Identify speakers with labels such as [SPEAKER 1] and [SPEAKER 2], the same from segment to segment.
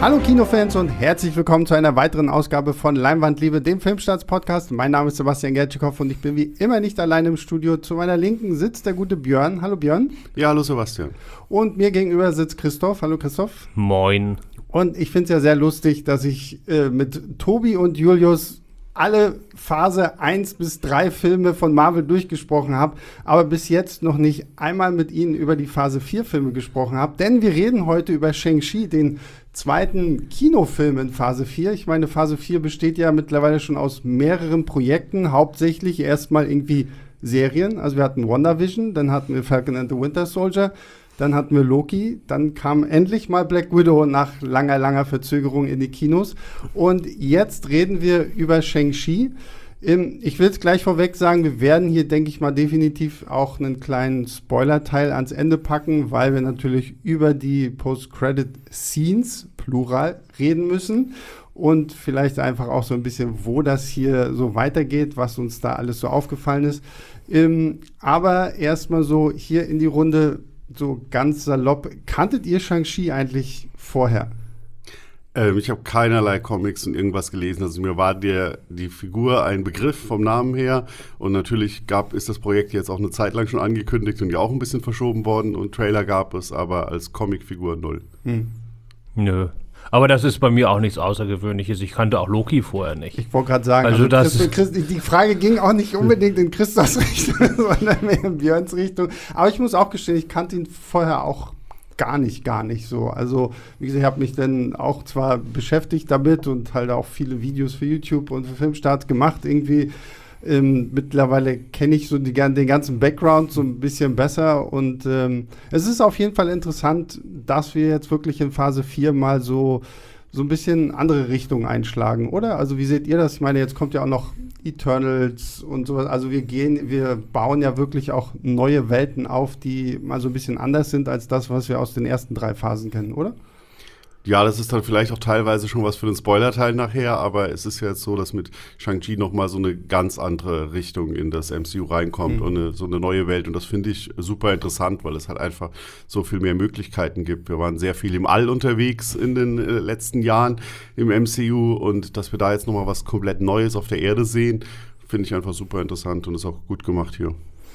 [SPEAKER 1] Hallo Kinofans und herzlich willkommen zu einer weiteren Ausgabe von Leinwandliebe, dem Filmstarts-Podcast. Mein Name ist Sebastian Gertschikow und ich bin wie immer nicht alleine im Studio. Zu meiner Linken sitzt der gute Björn. Hallo Björn.
[SPEAKER 2] Ja, hallo Sebastian.
[SPEAKER 1] Und mir gegenüber sitzt Christoph. Hallo Christoph.
[SPEAKER 3] Moin.
[SPEAKER 1] Und ich finde es ja sehr lustig, dass ich mit Tobi und Julius alle Phase 1 bis 3 Filme von Marvel durchgesprochen habe, aber bis jetzt noch nicht einmal mit Ihnen über die Phase 4 Filme gesprochen habe, denn wir reden heute über Shang-Chi, den zweiten Kinofilm in Phase 4. Ich meine, Phase 4 besteht ja mittlerweile schon aus mehreren Projekten, hauptsächlich erstmal irgendwie Serien. Also wir hatten WandaVision, dann hatten wir Falcon and the Winter Soldier, dann hatten wir Loki, dann kam endlich mal Black Widow nach langer Verzögerung in die Kinos. Und jetzt reden wir über Shang-Chi. Ich will es gleich vorweg sagen, wir werden hier, denke ich mal, definitiv auch einen kleinen Spoiler-Teil ans Ende packen, weil wir natürlich über die Post-Credit-Scenes, Plural, reden müssen. Und vielleicht einfach auch so ein bisschen, wo das hier so weitergeht, was uns da alles so aufgefallen ist. Aber erstmal so hier in die Runde, so ganz salopp, kanntet ihr Shang-Chi eigentlich vorher?
[SPEAKER 2] Ich habe keinerlei Comics und irgendwas gelesen. Also mir war die Figur ein Begriff vom Namen her. Und natürlich ist das Projekt jetzt auch eine Zeit lang schon angekündigt und ja auch ein bisschen verschoben worden. Und Trailer gab es, aber als Comicfigur 0.
[SPEAKER 3] Nö. Aber das ist bei mir auch nichts Außergewöhnliches. Ich kannte auch Loki vorher nicht.
[SPEAKER 1] Ich wollte gerade sagen,
[SPEAKER 3] also
[SPEAKER 1] die Frage ging auch nicht unbedingt in Christophs Richtung, sondern mehr in Björns Richtung. Aber ich muss auch gestehen, ich kannte ihn vorher auch gar nicht so. Also, wie gesagt, ich habe mich dann auch zwar beschäftigt damit und halt auch viele Videos für YouTube und für Filmstarts gemacht. Irgendwie mittlerweile kenne ich so den ganzen Background so ein bisschen besser. Und es ist auf jeden Fall interessant, dass wir jetzt wirklich in Phase 4 mal so ein bisschen andere Richtungen einschlagen, oder? Also, wie seht ihr das? Ich meine, jetzt kommt ja auch noch Eternals und sowas. Also wir bauen ja wirklich auch neue Welten auf, die mal so ein bisschen anders sind als das, was wir aus den ersten 3 Phasen kennen, oder?
[SPEAKER 2] Ja, das ist dann vielleicht auch teilweise schon was für den Spoiler-Teil nachher, aber es ist ja jetzt so, dass mit Shang-Chi nochmal so eine ganz andere Richtung in das MCU reinkommt und so eine neue Welt. Und das finde ich super interessant, weil es halt einfach so viel mehr Möglichkeiten gibt. Wir waren sehr viel im All unterwegs in den letzten Jahren im MCU und dass wir da jetzt nochmal was komplett Neues auf der Erde sehen, finde ich einfach super interessant und ist auch gut gemacht hier.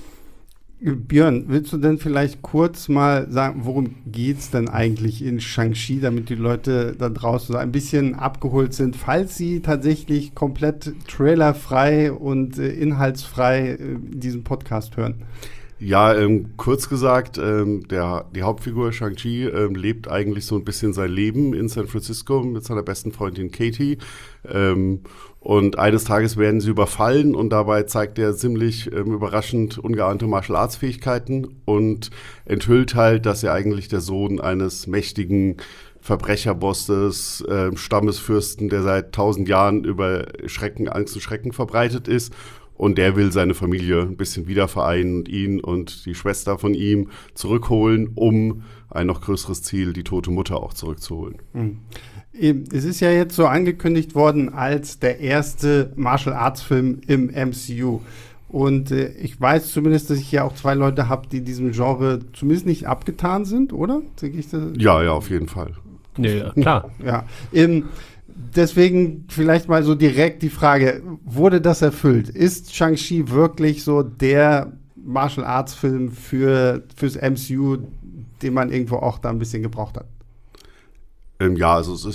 [SPEAKER 1] Björn, willst du denn vielleicht kurz mal sagen, worum geht's denn eigentlich in Shang-Chi, damit die Leute da draußen so ein bisschen abgeholt sind, falls sie tatsächlich komplett trailerfrei und inhaltsfrei diesen Podcast hören?
[SPEAKER 2] Ja, kurz gesagt, die Hauptfigur Shang-Chi lebt eigentlich so ein bisschen sein Leben in San Francisco mit seiner besten Freundin Katie. Und eines Tages werden sie überfallen und dabei zeigt er ziemlich überraschend ungeahnte Martial-Arts-Fähigkeiten und enthüllt halt, dass er eigentlich der Sohn eines mächtigen Verbrecherbosses, Stammesfürsten, der seit 1000 Jahren über Angst und Schrecken verbreitet ist. Und der will seine Familie ein bisschen wiedervereinen und ihn und die Schwester von ihm zurückholen, um ein noch größeres Ziel, die tote Mutter auch zurückzuholen.
[SPEAKER 1] Es ist ja jetzt so angekündigt worden als der erste Martial-Arts-Film im MCU. Und ich weiß zumindest, dass ich ja auch 2 Leute habe, die diesem Genre zumindest nicht abgetan sind, oder?
[SPEAKER 2] Ja, auf jeden Fall.
[SPEAKER 3] Ja, klar.
[SPEAKER 1] Ja. Deswegen vielleicht mal so direkt die Frage, wurde das erfüllt? Ist Shang-Chi wirklich so der Martial-Arts-Film fürs MCU, den man irgendwo auch da ein bisschen gebraucht hat?
[SPEAKER 2] Ja, also es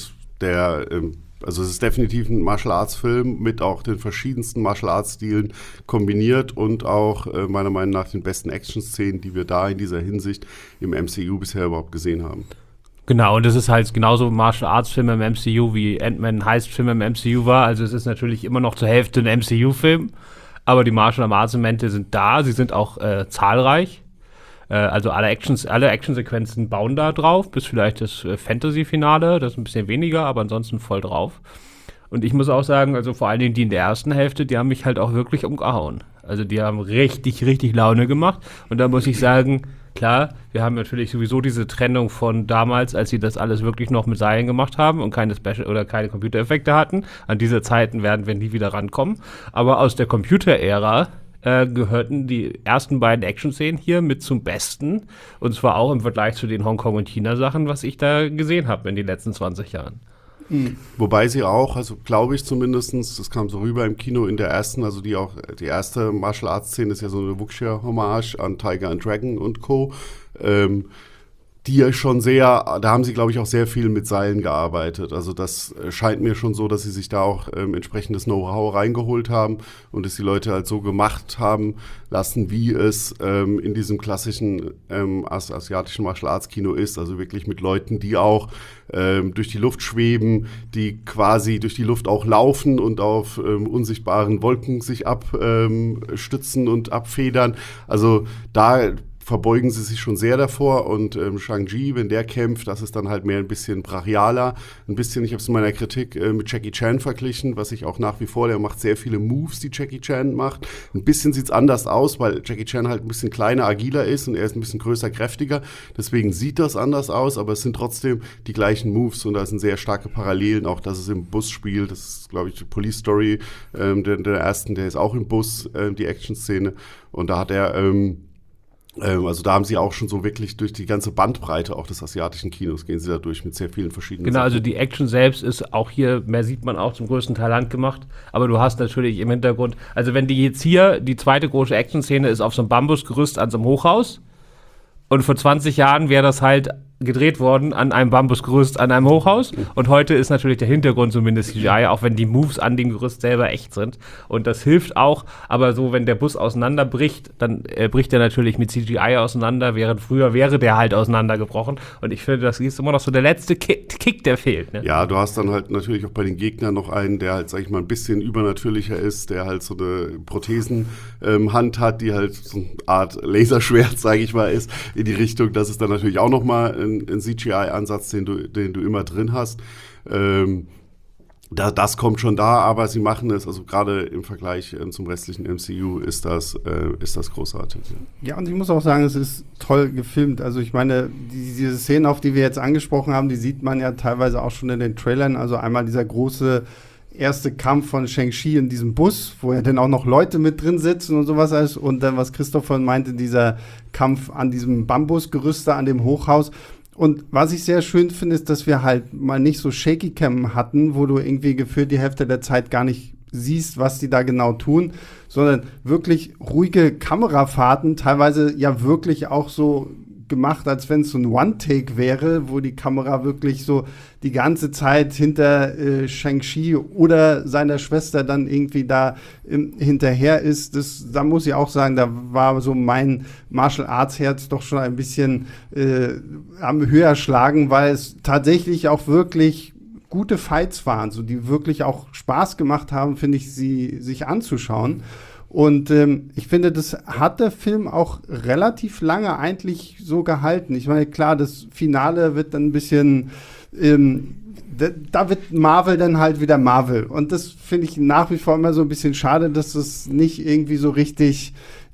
[SPEAKER 2] ist definitiv ein Martial-Arts-Film mit auch den verschiedensten Martial-Arts-Stilen kombiniert und auch meiner Meinung nach den besten Action-Szenen, die wir da in dieser Hinsicht im MCU bisher überhaupt gesehen haben.
[SPEAKER 3] Genau, und das ist halt genauso Martial-Arts-Film im MCU, wie Ant-Man ein Heist-Film im MCU war. Also es ist natürlich immer noch zur Hälfte ein MCU-Film, aber die Martial-Arts-Elemente sind da, sie sind auch zahlreich. Also alle Actionsequenzen bauen da drauf, bis vielleicht das Fantasy-Finale, das ist ein bisschen weniger, aber ansonsten voll drauf. Und ich muss auch sagen, also vor allen Dingen die in der ersten Hälfte, die haben mich halt auch wirklich umgehauen. Also die haben richtig Laune gemacht. Und da muss ich sagen, klar, wir haben natürlich sowieso diese Trennung von damals, als sie das alles wirklich noch mit Seilen gemacht haben und keine Special oder keine Computereffekte hatten. An diese Zeiten werden wir nie wieder rankommen. Aber aus der Computerära gehörten die ersten beiden Action-Szenen hier mit zum Besten. Und zwar auch im Vergleich zu den Hongkong- und China-Sachen, was ich da gesehen habe in den letzten 20 Jahren.
[SPEAKER 2] Wobei sie auch, also glaube ich zumindest, das kam so rüber im Kino in der ersten, also die erste Martial Arts Szene ist ja so eine Wuxia-Hommage an Tiger and Dragon und Co., die ja schon sehr, da haben sie, glaube ich, auch sehr viel mit Seilen gearbeitet. Also das scheint mir schon so, dass sie sich da auch entsprechendes Know-how reingeholt haben und es die Leute halt so gemacht haben lassen, wie es in diesem klassischen asiatischen Martial Arts Kino ist. Also wirklich mit Leuten, die auch durch die Luft schweben, die quasi durch die Luft auch laufen und auf unsichtbaren Wolken sich abstützen und abfedern. Also da verbeugen sie sich schon sehr davor und Shang-Chi, wenn der kämpft, das ist dann halt mehr ein bisschen brachialer, ein bisschen, ich habe es in meiner Kritik mit Jackie Chan verglichen, was ich auch nach wie vor, der macht sehr viele Moves, die Jackie Chan macht. Ein bisschen sieht es anders aus, weil Jackie Chan halt ein bisschen kleiner, agiler ist und er ist ein bisschen größer, kräftiger, deswegen sieht das anders aus, aber es sind trotzdem die gleichen Moves und da sind sehr starke Parallelen, auch dass es im Bus spielt, das ist, glaube ich, die Police Story der ersten, der ist auch im Bus, die Action-Szene und da hat er also da haben sie auch schon so wirklich durch die ganze Bandbreite auch des asiatischen Kinos gehen sie da durch mit sehr vielen verschiedenen
[SPEAKER 3] Genau,
[SPEAKER 2] Sachen.
[SPEAKER 3] also die Action selbst ist auch hier, mehr sieht man auch zum größten Teil handgemacht, aber du hast natürlich im Hintergrund, also wenn die jetzt hier, die zweite große Action-Szene ist auf so einem Bambusgerüst an so einem Hochhaus und vor 20 Jahren wäre das halt gedreht worden an einem Bambusgerüst an einem Hochhaus und heute ist natürlich der Hintergrund zumindest CGI, auch wenn die Moves an dem Gerüst selber echt sind und das hilft auch, aber so, wenn der Bus auseinanderbricht, dann bricht er natürlich mit CGI auseinander, während früher wäre der halt auseinandergebrochen und ich finde, das ist immer noch so der letzte Kick, der fehlt. Ne?
[SPEAKER 2] Ja, du hast dann halt natürlich auch bei den Gegnern noch einen, der halt, sag ich mal, ein bisschen übernatürlicher ist, der halt so eine Prothesenhand hat, die halt so eine Art Laserschwert, sage ich mal, ist, in die Richtung, das ist dann natürlich auch nochmal ein CGI-Ansatz, den du immer drin hast. Das kommt schon da, aber sie machen es, also gerade im Vergleich zum restlichen MCU ist das großartig.
[SPEAKER 1] Ja, und ich muss auch sagen, es ist toll gefilmt. Also ich meine, diese Szenen, auf die wir jetzt angesprochen haben, die sieht man ja teilweise auch schon in den Trailern. Also einmal dieser große erste Kampf von Shang-Chi in diesem Bus, wo ja dann auch noch Leute mit drin sitzen und sowas alles. Und dann, was Christopher meinte, dieser Kampf an diesem Bambusgerüst da an dem Hochhaus. Und was ich sehr schön finde, ist, dass wir halt mal nicht so Shaky-Cam hatten, wo du irgendwie gefühlt die Hälfte der Zeit gar nicht siehst, was die da genau tun, sondern wirklich ruhige Kamerafahrten, teilweise ja wirklich auch so gemacht, als wenn es so ein One-Take wäre, wo die Kamera wirklich so die ganze Zeit hinter Shang-Chi oder seiner Schwester dann irgendwie da hinterher ist. Da muss ich auch sagen, da war so mein Martial Arts Herz doch schon ein bisschen am höher schlagen, weil es tatsächlich auch wirklich gute Fights waren, so die wirklich auch Spaß gemacht haben, finde ich, sie sich anzuschauen. Und ich finde, das hat der Film auch relativ lange eigentlich so gehalten. Ich meine, klar, das Finale wird dann ein bisschen, da wird Marvel dann halt wieder Marvel. Und das finde ich nach wie vor immer so ein bisschen schade, dass das nicht irgendwie so richtig,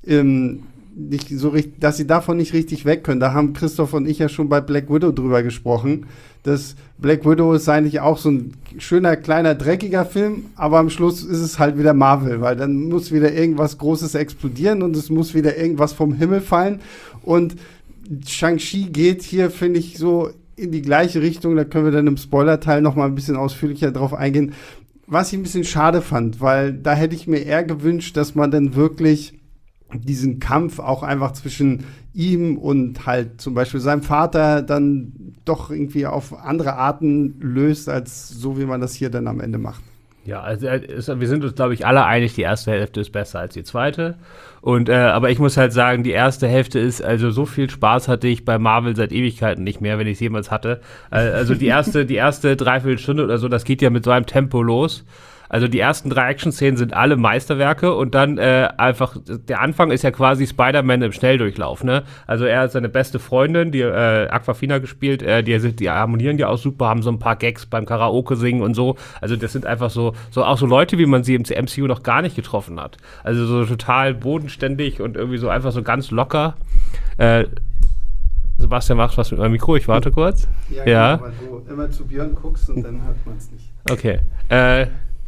[SPEAKER 1] dass sie davon nicht richtig weg können. Da haben Christoph und ich ja schon bei Black Widow drüber gesprochen. Das Black Widow ist eigentlich auch so ein schöner, kleiner, dreckiger Film, aber am Schluss ist es halt wieder Marvel, weil dann muss wieder irgendwas Großes explodieren und es muss wieder irgendwas vom Himmel fallen. Und Shang-Chi geht hier, finde ich, so in die gleiche Richtung. Da können wir dann im Spoiler-Teil noch mal ein bisschen ausführlicher drauf eingehen. Was ich ein bisschen schade fand, weil da hätte ich mir eher gewünscht, dass man dann wirklich diesen Kampf auch einfach zwischen ihm und halt zum Beispiel seinem Vater dann doch irgendwie auf andere Arten löst, als so, wie man das hier dann am Ende macht.
[SPEAKER 3] Ja, also wir sind uns, glaube ich, alle einig, die erste Hälfte ist besser als die zweite. Und aber ich muss halt sagen, die erste Hälfte ist, also so viel Spaß hatte ich bei Marvel seit Ewigkeiten nicht mehr, wenn ich es jemals hatte. Also die erste Dreiviertelstunde oder so, das geht ja mit so einem Tempo los. Also die ersten 3 Action-Szenen sind alle Meisterwerke und dann einfach, der Anfang ist ja quasi Spider-Man im Schnelldurchlauf, ne? Also er hat seine beste Freundin, die Aquafina gespielt, die harmonieren ja auch super, haben so ein paar Gags beim Karaoke singen und so. Also das sind einfach so auch so Leute, wie man sie im MCU noch gar nicht getroffen hat. Also so total bodenständig und irgendwie so einfach so ganz locker. Sebastian macht was mit meinem Mikro, ich warte kurz.
[SPEAKER 1] Ja. Genau, weil du immer zu Björn guckst und dann hört man es nicht.
[SPEAKER 3] Okay.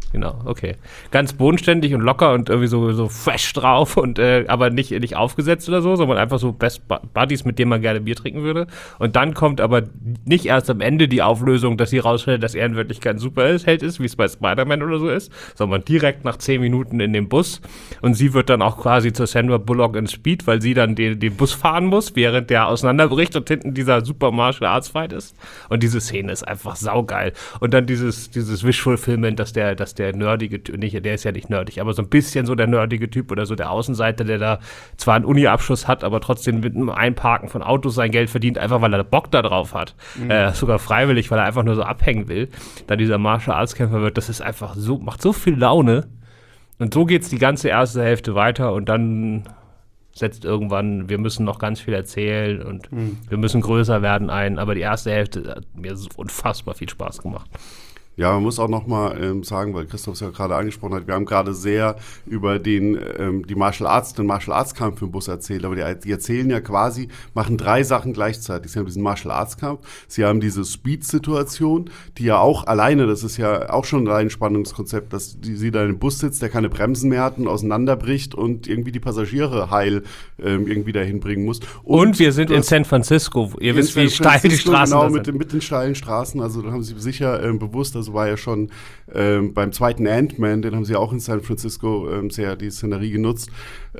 [SPEAKER 3] Genau, okay. Ganz bodenständig und locker und irgendwie so fresh drauf und aber nicht aufgesetzt oder so, sondern einfach so Best Buddies, mit denen man gerne Bier trinken würde. Und dann kommt aber nicht erst am Ende die Auflösung, dass sie rausstellt, dass er in Wirklichkeit ein Superheld ist, wie es bei Spider-Man oder so ist, sondern direkt nach 10 Minuten in dem Bus. Und sie wird dann auch quasi zur Sandra Bullock ins Speed, weil sie dann den Bus fahren muss, während der auseinanderbricht und hinten dieser Super Martial Arts Fight ist. Und diese Szene ist einfach saugeil. Und dann dieses Visual Fulfillment, dass der nerdige Typ, der ist ja nicht nerdig, aber so ein bisschen so der nerdige Typ oder so der Außenseiter, der da zwar einen Uni-Abschluss hat, aber trotzdem mit dem Einparken von Autos sein Geld verdient, einfach weil er Bock da drauf hat. Sogar freiwillig, weil er einfach nur so abhängen will. Da dieser Martial Arts Kämpfer wird, das ist einfach so, macht so viel Laune. Und so geht's die ganze erste Hälfte weiter und dann setzt irgendwann, wir müssen noch ganz viel erzählen und wir müssen größer werden aber die erste Hälfte hat mir so unfassbar viel Spaß gemacht.
[SPEAKER 2] Ja, man muss auch noch mal sagen, weil Christoph es ja gerade angesprochen hat, wir haben gerade sehr über den Martial Arts Kampf im Bus erzählt, aber die erzählen ja quasi, machen 3 Sachen gleichzeitig. Sie haben diesen Martial Arts Kampf, sie haben diese Speed-Situation, die ja auch alleine, das ist ja auch schon ein Spannungskonzept, dass sie da im Bus sitzt, der keine Bremsen mehr hat und auseinanderbricht und irgendwie die Passagiere heil irgendwie dahin bringen muss.
[SPEAKER 3] Und wir sind in San Francisco, ihr wisst, wie steil die Straßen
[SPEAKER 2] sind.
[SPEAKER 3] Genau,
[SPEAKER 2] mit den steilen Straßen, also da haben sie sicher bewusst, also war ja schon beim zweiten Ant-Man, den haben sie auch in San Francisco sehr die Szenerie genutzt.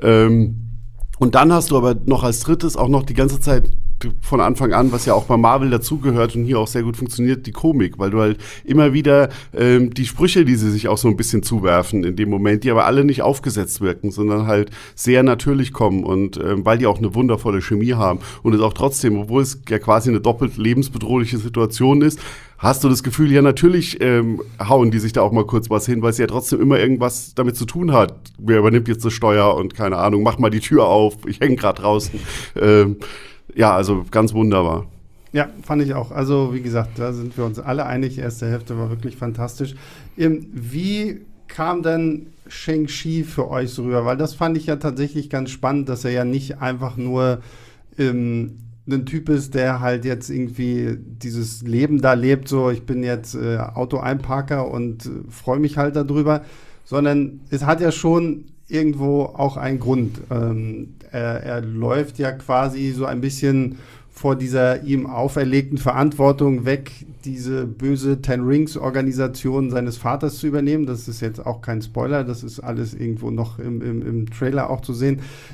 [SPEAKER 2] Und dann hast du aber noch als drittes auch noch die ganze Zeit von Anfang an, was ja auch bei Marvel dazugehört und hier auch sehr gut funktioniert, die Komik, weil du halt immer wieder die Sprüche, die sie sich auch so ein bisschen zuwerfen in dem Moment, die aber alle nicht aufgesetzt wirken, sondern halt sehr natürlich kommen und weil die auch eine wundervolle Chemie haben und es auch trotzdem, obwohl es ja quasi eine doppelt lebensbedrohliche Situation ist, hast du das Gefühl, ja natürlich hauen die sich da auch mal kurz was hin, weil es ja trotzdem immer irgendwas damit zu tun hat. Wer übernimmt jetzt das Steuer und keine Ahnung, mach mal die Tür auf, ich hänge gerade draußen. Ja, also ganz wunderbar.
[SPEAKER 1] Ja, fand ich auch. Also wie gesagt, da sind wir uns alle einig. Die erste Hälfte war wirklich fantastisch. Wie kam denn Shang-Chi für euch so rüber? Weil das fand ich ja tatsächlich ganz spannend, dass er ja nicht einfach nur ein Typ ist, der halt jetzt irgendwie dieses Leben da lebt, so ich bin jetzt Auto-Einparker und freue mich halt darüber, sondern es hat ja schon irgendwo auch einen Grund. Er läuft ja quasi so ein bisschen vor dieser ihm auferlegten Verantwortung weg, diese böse Ten Rings-Organisation seines Vaters zu übernehmen. Das ist jetzt auch kein Spoiler, das ist alles irgendwo noch im Trailer auch zu sehen.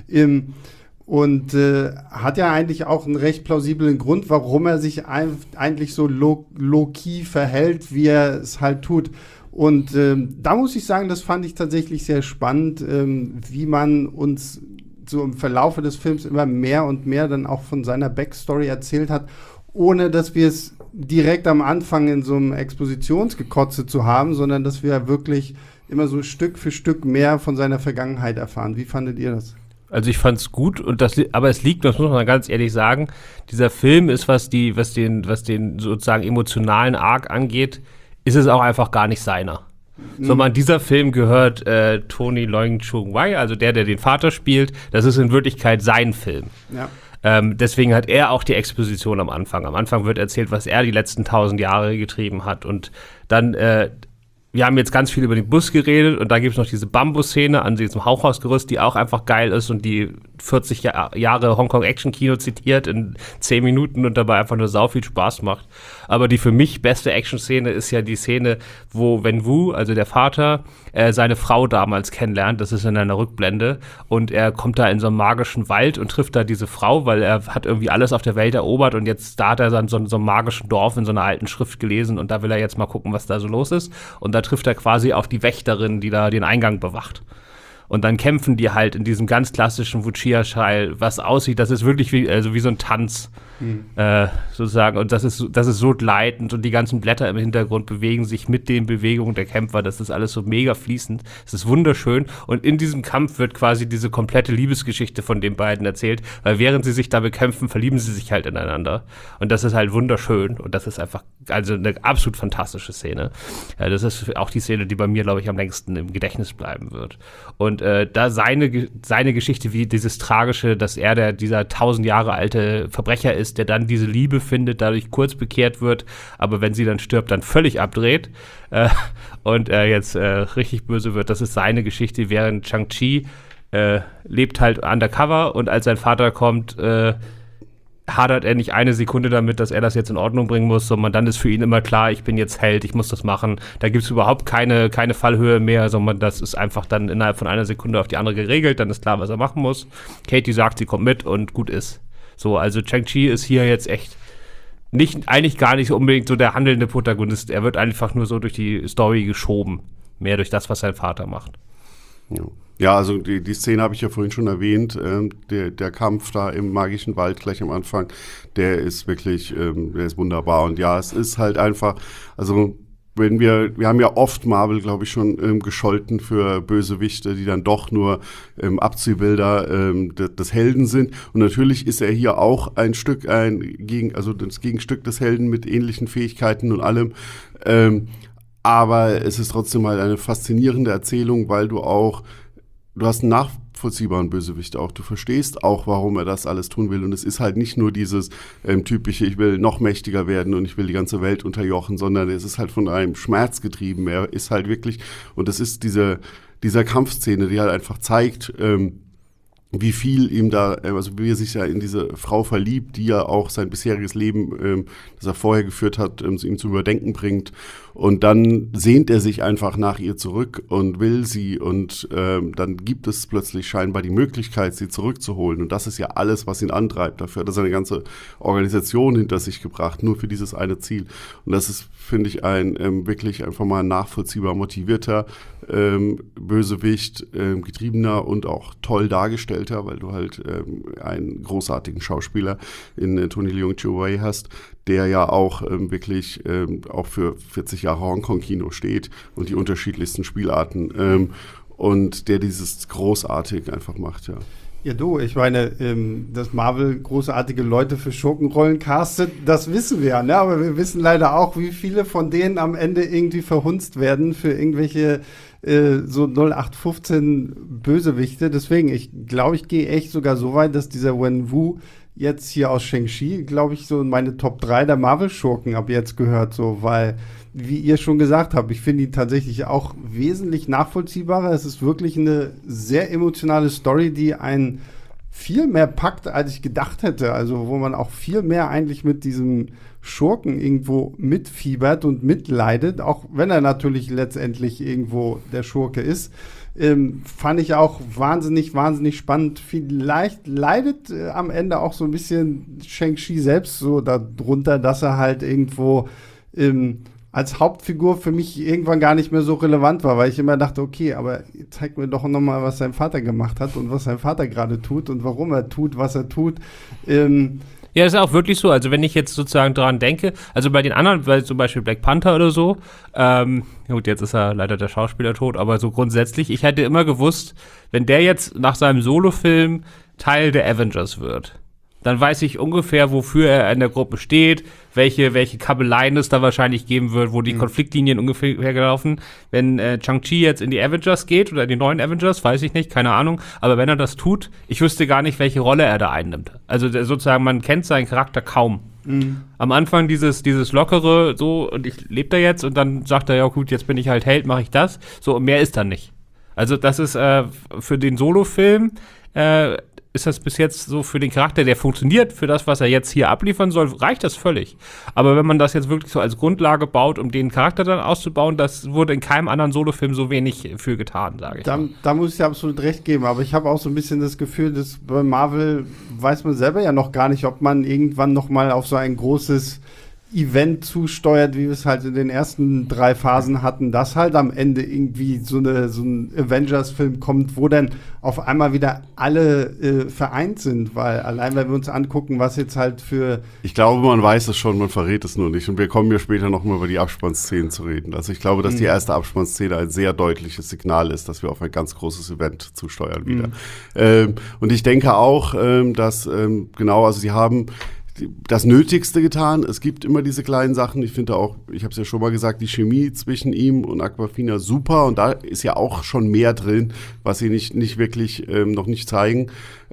[SPEAKER 1] Und hat ja eigentlich auch einen recht plausiblen Grund, warum er sich eigentlich so low-key verhält, wie er es halt tut. Und da muss ich sagen, das fand ich tatsächlich sehr spannend, wie man uns so im Verlaufe des Films immer mehr und mehr dann auch von seiner Backstory erzählt hat, ohne dass wir es direkt am Anfang in so einem Expositionsgekotze zu haben, sondern dass wir wirklich immer so Stück für Stück mehr von seiner Vergangenheit erfahren. Wie fandet ihr das?
[SPEAKER 3] Also ich fand's gut, aber es liegt, das muss man ganz ehrlich sagen, dieser Film ist, was den sozusagen emotionalen Arc angeht, ist es auch einfach gar nicht seiner. Sondern dieser Film gehört Tony Leung-Chung-Wai, also der den Vater spielt, das ist in Wirklichkeit sein Film. Ja. Deswegen hat er auch die Exposition am Anfang. Am Anfang wird erzählt, was er die letzten 1000 Jahre getrieben hat und dann wir haben jetzt ganz viel über den Bus geredet und da gibt es noch diese Bambus-Szene an diesem Hochhausgerüst, die auch einfach geil ist und die 40 Jahre Hongkong-Action-Kino zitiert in 10 Minuten und dabei einfach nur sau viel Spaß macht. Aber die für mich beste Action-Szene ist ja die Szene, wo Wen-Wu, also der Vater, seine Frau damals kennenlernt. Das ist in einer Rückblende. Und er kommt da in so einem magischen Wald und trifft da diese Frau, weil er hat irgendwie alles auf der Welt erobert und jetzt da hat er dann so einem magischen Dorf in so einer alten Schrift gelesen und da will er jetzt mal gucken, was da so los ist. Und da trifft er quasi auf die Wächterin, die da den Eingang bewacht. Und dann kämpfen die halt in diesem ganz klassischen Wuchia-Style, was aussieht, das ist wirklich wie so ein Tanz, sozusagen. Und das ist so gleitend und die ganzen Blätter im Hintergrund bewegen sich mit den Bewegungen der Kämpfer. Das ist alles so mega fließend. Es ist wunderschön. Und in diesem Kampf wird quasi diese komplette Liebesgeschichte von den beiden erzählt, weil während sie sich da bekämpfen, verlieben sie sich halt ineinander. Und das ist halt wunderschön. Und das ist einfach also eine absolut fantastische Szene. Ja, das ist auch die Szene, die bei mir, glaube ich, am längsten im Gedächtnis bleiben wird. Und Und da seine Geschichte, wie dieses Tragische, dass er dieser 1000 Jahre alte Verbrecher ist, der dann diese Liebe findet, dadurch kurz bekehrt wird, aber wenn sie dann stirbt, dann völlig abdreht und jetzt richtig böse wird. Das ist seine Geschichte, während Shang-Chi lebt halt undercover und als sein Vater kommt, hadert er nicht eine Sekunde damit, dass er das jetzt in Ordnung bringen muss, sondern dann ist für ihn immer klar, ich bin jetzt Held, ich muss das machen. Da gibt es überhaupt keine Fallhöhe mehr, sondern das ist einfach dann innerhalb von einer Sekunde auf die andere geregelt, dann ist klar, was er machen muss. Katie sagt, sie kommt mit und gut ist. So, also Shang-Chi ist hier jetzt echt eigentlich gar nicht unbedingt so der handelnde Protagonist. Er wird einfach nur so durch die Story geschoben. Mehr durch das, was sein Vater macht.
[SPEAKER 2] Ja, also die Szene habe ich ja vorhin schon erwähnt. Der Kampf da im magischen Wald gleich am Anfang, der ist wirklich, der ist wunderbar. Und ja, es ist halt einfach, also wir haben ja oft Marvel, glaube ich, schon gescholten für Bösewichte, die dann doch nur Abziehbilder des Helden sind. Und natürlich ist er hier auch das Gegenstück des Helden mit ähnlichen Fähigkeiten und allem. Aber es ist trotzdem halt eine faszinierende Erzählung, weil du hast einen nachvollziehbaren Bösewicht auch. Du verstehst auch, warum er das alles tun will. Und es ist halt nicht nur dieses typische, ich will noch mächtiger werden und ich will die ganze Welt unterjochen, sondern es ist halt von einem Schmerz getrieben. Er ist halt wirklich, und es ist dieser Kampfszene, die halt einfach zeigt, wie viel ihm da, also wie er sich ja in diese Frau verliebt, die ja auch sein bisheriges Leben, das er vorher geführt hat, ihm zu überdenken bringt. Und dann sehnt er sich einfach nach ihr zurück und will sie und dann gibt es plötzlich scheinbar die Möglichkeit, sie zurückzuholen. Und das ist ja alles, was ihn antreibt. Dafür hat er seine ganze Organisation hinter sich gebracht, nur für dieses eine Ziel. Und das ist, finde ich, ein wirklich einfach mal nachvollziehbar motivierter Bösewicht, getriebener und auch toll dargestellter, weil du halt einen großartigen Schauspieler in Tony Leung Chiu-Wei hast, der ja auch wirklich auch für 40 Jahre Hongkong-Kino steht und die unterschiedlichsten Spielarten und der dieses großartig einfach macht, ja.
[SPEAKER 1] Ja, du, ich meine, dass Marvel großartige Leute für Schurkenrollen castet, das wissen wir ja, ne? Aber wir wissen leider auch, wie viele von denen am Ende irgendwie verhunzt werden für irgendwelche so 0815 Bösewichte. Deswegen, ich glaube, ich gehe echt sogar so weit, dass dieser Wen Wu jetzt hier aus Shang-Chi, glaube ich, so in meine Top 3 der Marvel-Schurken ab jetzt gehört, so, weil, wie ihr schon gesagt habt, ich finde ihn tatsächlich auch wesentlich nachvollziehbarer. Es ist wirklich eine sehr emotionale Story, die einen viel mehr packt, als ich gedacht hätte. Also, wo man auch viel mehr eigentlich mit diesem Schurken irgendwo mitfiebert und mitleidet, auch wenn er natürlich letztendlich irgendwo der Schurke ist. Fand ich auch wahnsinnig spannend. Vielleicht leidet am Ende auch so ein bisschen Shang-Chi selbst so darunter, dass er halt irgendwo als Hauptfigur für mich irgendwann gar nicht mehr so relevant war, weil ich immer dachte, okay, aber zeig mir doch nochmal, was sein Vater gemacht hat und was sein Vater gerade tut und warum er tut, was er tut.
[SPEAKER 3] Ja, das ist auch wirklich so. Also wenn ich jetzt sozusagen dran denke, also bei den anderen, weil zum Beispiel Black Panther oder so, gut, jetzt ist er leider der Schauspieler tot, aber so grundsätzlich, ich hätte immer gewusst, wenn der jetzt nach seinem Solofilm Teil der Avengers wird, dann weiß ich ungefähr, wofür er in der Gruppe steht, welche Kabeleien es da wahrscheinlich geben wird, wo die Konfliktlinien ungefähr gelaufen. Wenn Shang-Chi jetzt in die Avengers geht oder in die neuen Avengers, weiß ich nicht, keine Ahnung. Aber wenn er das tut, ich wüsste gar nicht, welche Rolle er da einnimmt. Also sozusagen, man kennt seinen Charakter kaum. Am Anfang dieses Lockere, so, und ich lebe da jetzt, und dann sagt er, ja gut, jetzt bin ich halt Held, mache ich das. So, und mehr ist dann nicht. Also das ist für den Solofilm ist das bis jetzt so für den Charakter, der funktioniert, für das, was er jetzt hier abliefern soll, reicht das völlig. Aber wenn man das jetzt wirklich so als Grundlage baut, um den Charakter dann auszubauen, das wurde in keinem anderen Solofilm so wenig für getan, sage ich.
[SPEAKER 1] Da muss ich dir absolut recht geben, aber ich habe auch so ein bisschen das Gefühl, dass bei Marvel weiß man selber ja noch gar nicht, ob man irgendwann noch mal auf so ein großes Event zusteuert, wie wir es halt in den ersten 3 Phasen hatten, dass halt am Ende irgendwie so ein Avengers-Film kommt, wo dann auf einmal wieder alle vereint sind, weil allein, wenn wir uns angucken, was jetzt halt für...
[SPEAKER 2] Ich glaube, man weiß es schon, man verrät es nur nicht. Und wir kommen ja später noch mal über die Abspannszenen zu reden. Also ich glaube, dass die erste Abspannszene ein sehr deutliches Signal ist, dass wir auf ein ganz großes Event zusteuern wieder. Und ich denke auch, dass genau, also sie haben das Nötigste getan. Es gibt immer diese kleinen Sachen. Ich finde auch, ich habe es ja schon mal gesagt, die Chemie zwischen ihm und Awkwafina super. Und da ist ja auch schon mehr drin, was sie nicht wirklich noch nicht zeigen.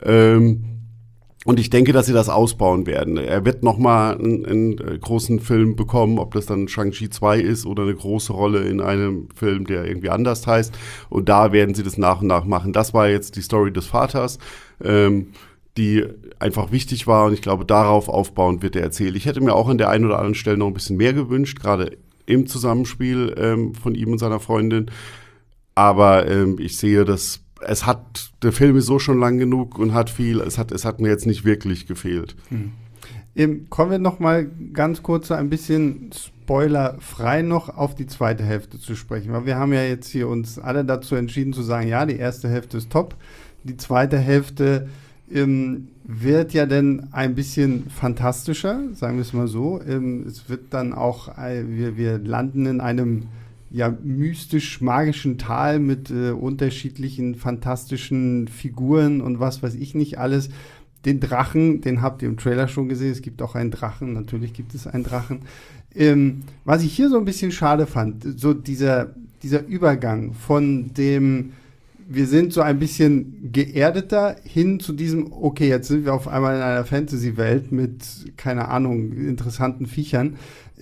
[SPEAKER 2] Und ich denke, dass sie das ausbauen werden. Er wird noch mal einen großen Film bekommen, ob das dann Shang-Chi 2 ist oder eine große Rolle in einem Film, der irgendwie anders heißt. Und da werden sie das nach und nach machen. Das war jetzt die Story des Vaters, die einfach wichtig war. Und ich glaube, darauf aufbauend wird er erzählt. Ich hätte mir auch an der einen oder anderen Stelle noch ein bisschen mehr gewünscht, gerade im Zusammenspiel von ihm und seiner Freundin. Aber ich sehe, dass der Film ist so schon lang genug und hat viel, es hat mir jetzt nicht wirklich gefehlt.
[SPEAKER 1] Kommen wir noch mal ganz kurz so ein bisschen spoilerfrei noch auf die zweite Hälfte zu sprechen, weil wir haben ja jetzt hier uns alle dazu entschieden zu sagen, ja, die erste Hälfte ist top, die zweite Hälfte wird ja dann ein bisschen fantastischer, sagen wir es mal so. Es wird dann auch, wir landen in einem mystisch-magischen Tal mit unterschiedlichen fantastischen Figuren und was weiß ich nicht alles. Den Drachen, den habt ihr im Trailer schon gesehen. Es gibt auch einen Drachen, natürlich gibt es einen Drachen. Was ich hier so ein bisschen schade fand, so dieser Übergang von dem, wir sind so ein bisschen geerdeter hin zu diesem, okay, jetzt sind wir auf einmal in einer Fantasy-Welt mit, keine Ahnung, interessanten Viechern.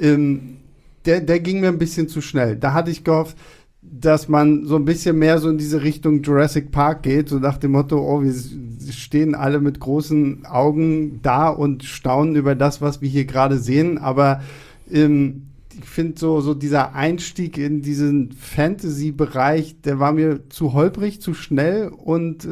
[SPEAKER 1] Der ging mir ein bisschen zu schnell. Da hatte ich gehofft, dass man so ein bisschen mehr so in diese Richtung Jurassic Park geht, so nach dem Motto, oh, wir stehen alle mit großen Augen da und staunen über das, was wir hier gerade sehen. Aber ich finde so dieser Einstieg in diesen Fantasy-Bereich, der war mir zu holprig, zu schnell und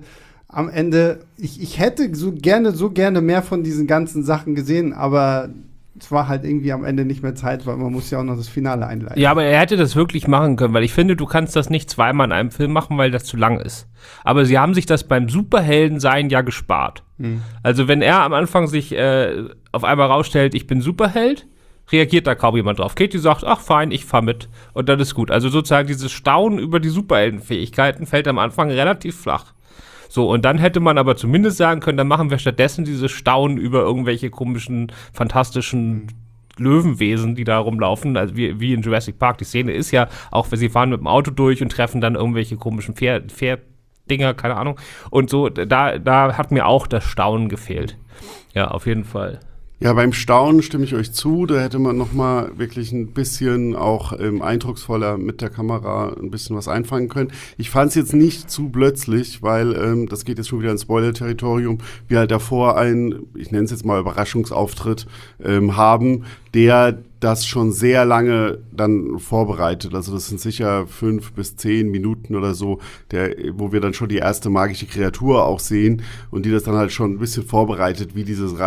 [SPEAKER 1] am Ende, ich hätte so gerne mehr von diesen ganzen Sachen gesehen, aber es war halt irgendwie am Ende nicht mehr Zeit, weil man muss ja auch noch das Finale einleiten.
[SPEAKER 3] Ja, aber er hätte das wirklich machen können, weil ich finde, du kannst das nicht zweimal in einem Film machen, weil das zu lang ist. Aber sie haben sich das beim Superheldensein ja gespart. Also wenn er am Anfang sich auf einmal rausstellt, ich bin Superheld, reagiert da kaum jemand drauf. Katie sagt, ach fein, ich fahr mit und dann ist gut. Also sozusagen dieses Staunen über die Superheldenfähigkeiten fällt am Anfang relativ flach. So, und dann hätte man aber zumindest sagen können, dann machen wir stattdessen dieses Staunen über irgendwelche komischen, fantastischen Löwenwesen, die da rumlaufen, also wie in Jurassic Park. Die Szene ist ja, auch wenn sie fahren mit dem Auto durch und treffen dann irgendwelche komischen Pferddinger, keine Ahnung. Und so, da hat mir auch das Staunen gefehlt. Ja, auf jeden Fall.
[SPEAKER 2] Ja, beim Staunen stimme ich euch zu. Da hätte man noch mal wirklich ein bisschen auch eindrucksvoller mit der Kamera ein bisschen was einfangen können. Ich fand es jetzt nicht zu plötzlich, weil das geht jetzt schon wieder ins Spoiler-Territorium, wir halt davor einen, ich nenne es jetzt mal Überraschungsauftritt haben, der das schon sehr lange dann vorbereitet. Also das sind sicher 5 bis 10 Minuten oder so, wo wir dann schon die erste magische Kreatur auch sehen und die das dann halt schon ein bisschen vorbereitet, wie dieses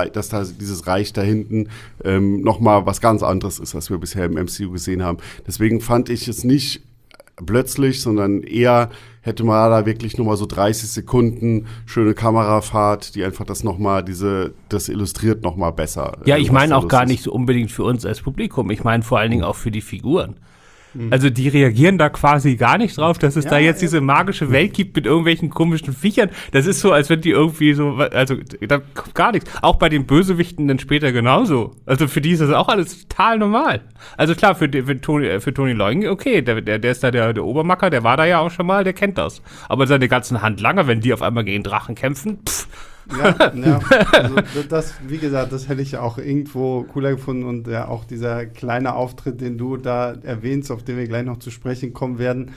[SPEAKER 2] Reich da hinten noch mal was ganz anderes ist, als wir bisher im MCU gesehen haben. Deswegen fand ich es nicht plötzlich, sondern eher hätte man da wirklich noch mal so 30 Sekunden schöne Kamerafahrt, die einfach das illustriert noch mal besser.
[SPEAKER 3] Ja, ich meine auch gar nicht so unbedingt für uns als Publikum. Ich meine vor allen Dingen auch für die Figuren. Also die reagieren da quasi gar nicht drauf, dass es da jetzt diese magische Welt gibt mit irgendwelchen komischen Viechern. Das ist so, als wenn die irgendwie so, also da kommt gar nichts. Auch bei den Bösewichten dann später genauso. Also für die ist das auch alles total normal. Also klar, für Tony Leung, okay, der ist da der Obermacker, der war da ja auch schon mal, der kennt das. Aber seine ganzen Handlanger, wenn die auf einmal gegen Drachen kämpfen,
[SPEAKER 1] Ja, also das, wie gesagt, das hätte ich auch irgendwo cooler gefunden und ja, auch dieser kleine Auftritt, den du da erwähnst, auf den wir gleich noch zu sprechen kommen werden,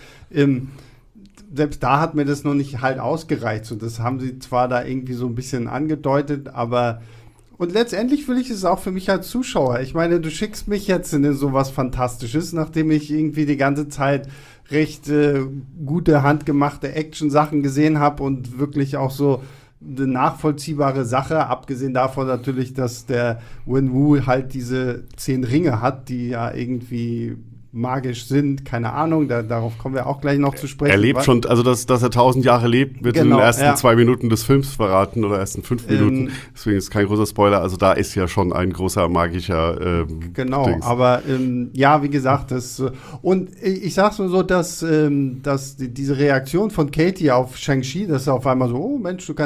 [SPEAKER 1] selbst da hat mir das noch nicht halt ausgereicht. So, das haben sie zwar da irgendwie so ein bisschen angedeutet, aber und letztendlich will ich es auch für mich als Zuschauer. Ich meine, du schickst mich jetzt in sowas Fantastisches, nachdem ich irgendwie die ganze Zeit recht gute, handgemachte Action-Sachen gesehen habe und wirklich auch so eine nachvollziehbare Sache, abgesehen davon natürlich, dass der Wenwu halt diese 10 Ringe hat, die ja irgendwie magisch sind, keine Ahnung, darauf kommen wir auch gleich noch zu sprechen.
[SPEAKER 2] Er lebt schon, also dass er 1000 Jahre lebt, wird in den ersten 2 Minuten des Films verraten oder ersten 5 Minuten, deswegen ist kein großer Spoiler, also da ist ja schon ein großer magischer
[SPEAKER 1] Genau,
[SPEAKER 2] Dings.
[SPEAKER 1] Aber ja, wie gesagt, und ich sag's nur so, dass diese Reaktion von Katie auf Shang-Chi, dass er auf einmal so, oh Mensch, du kannst,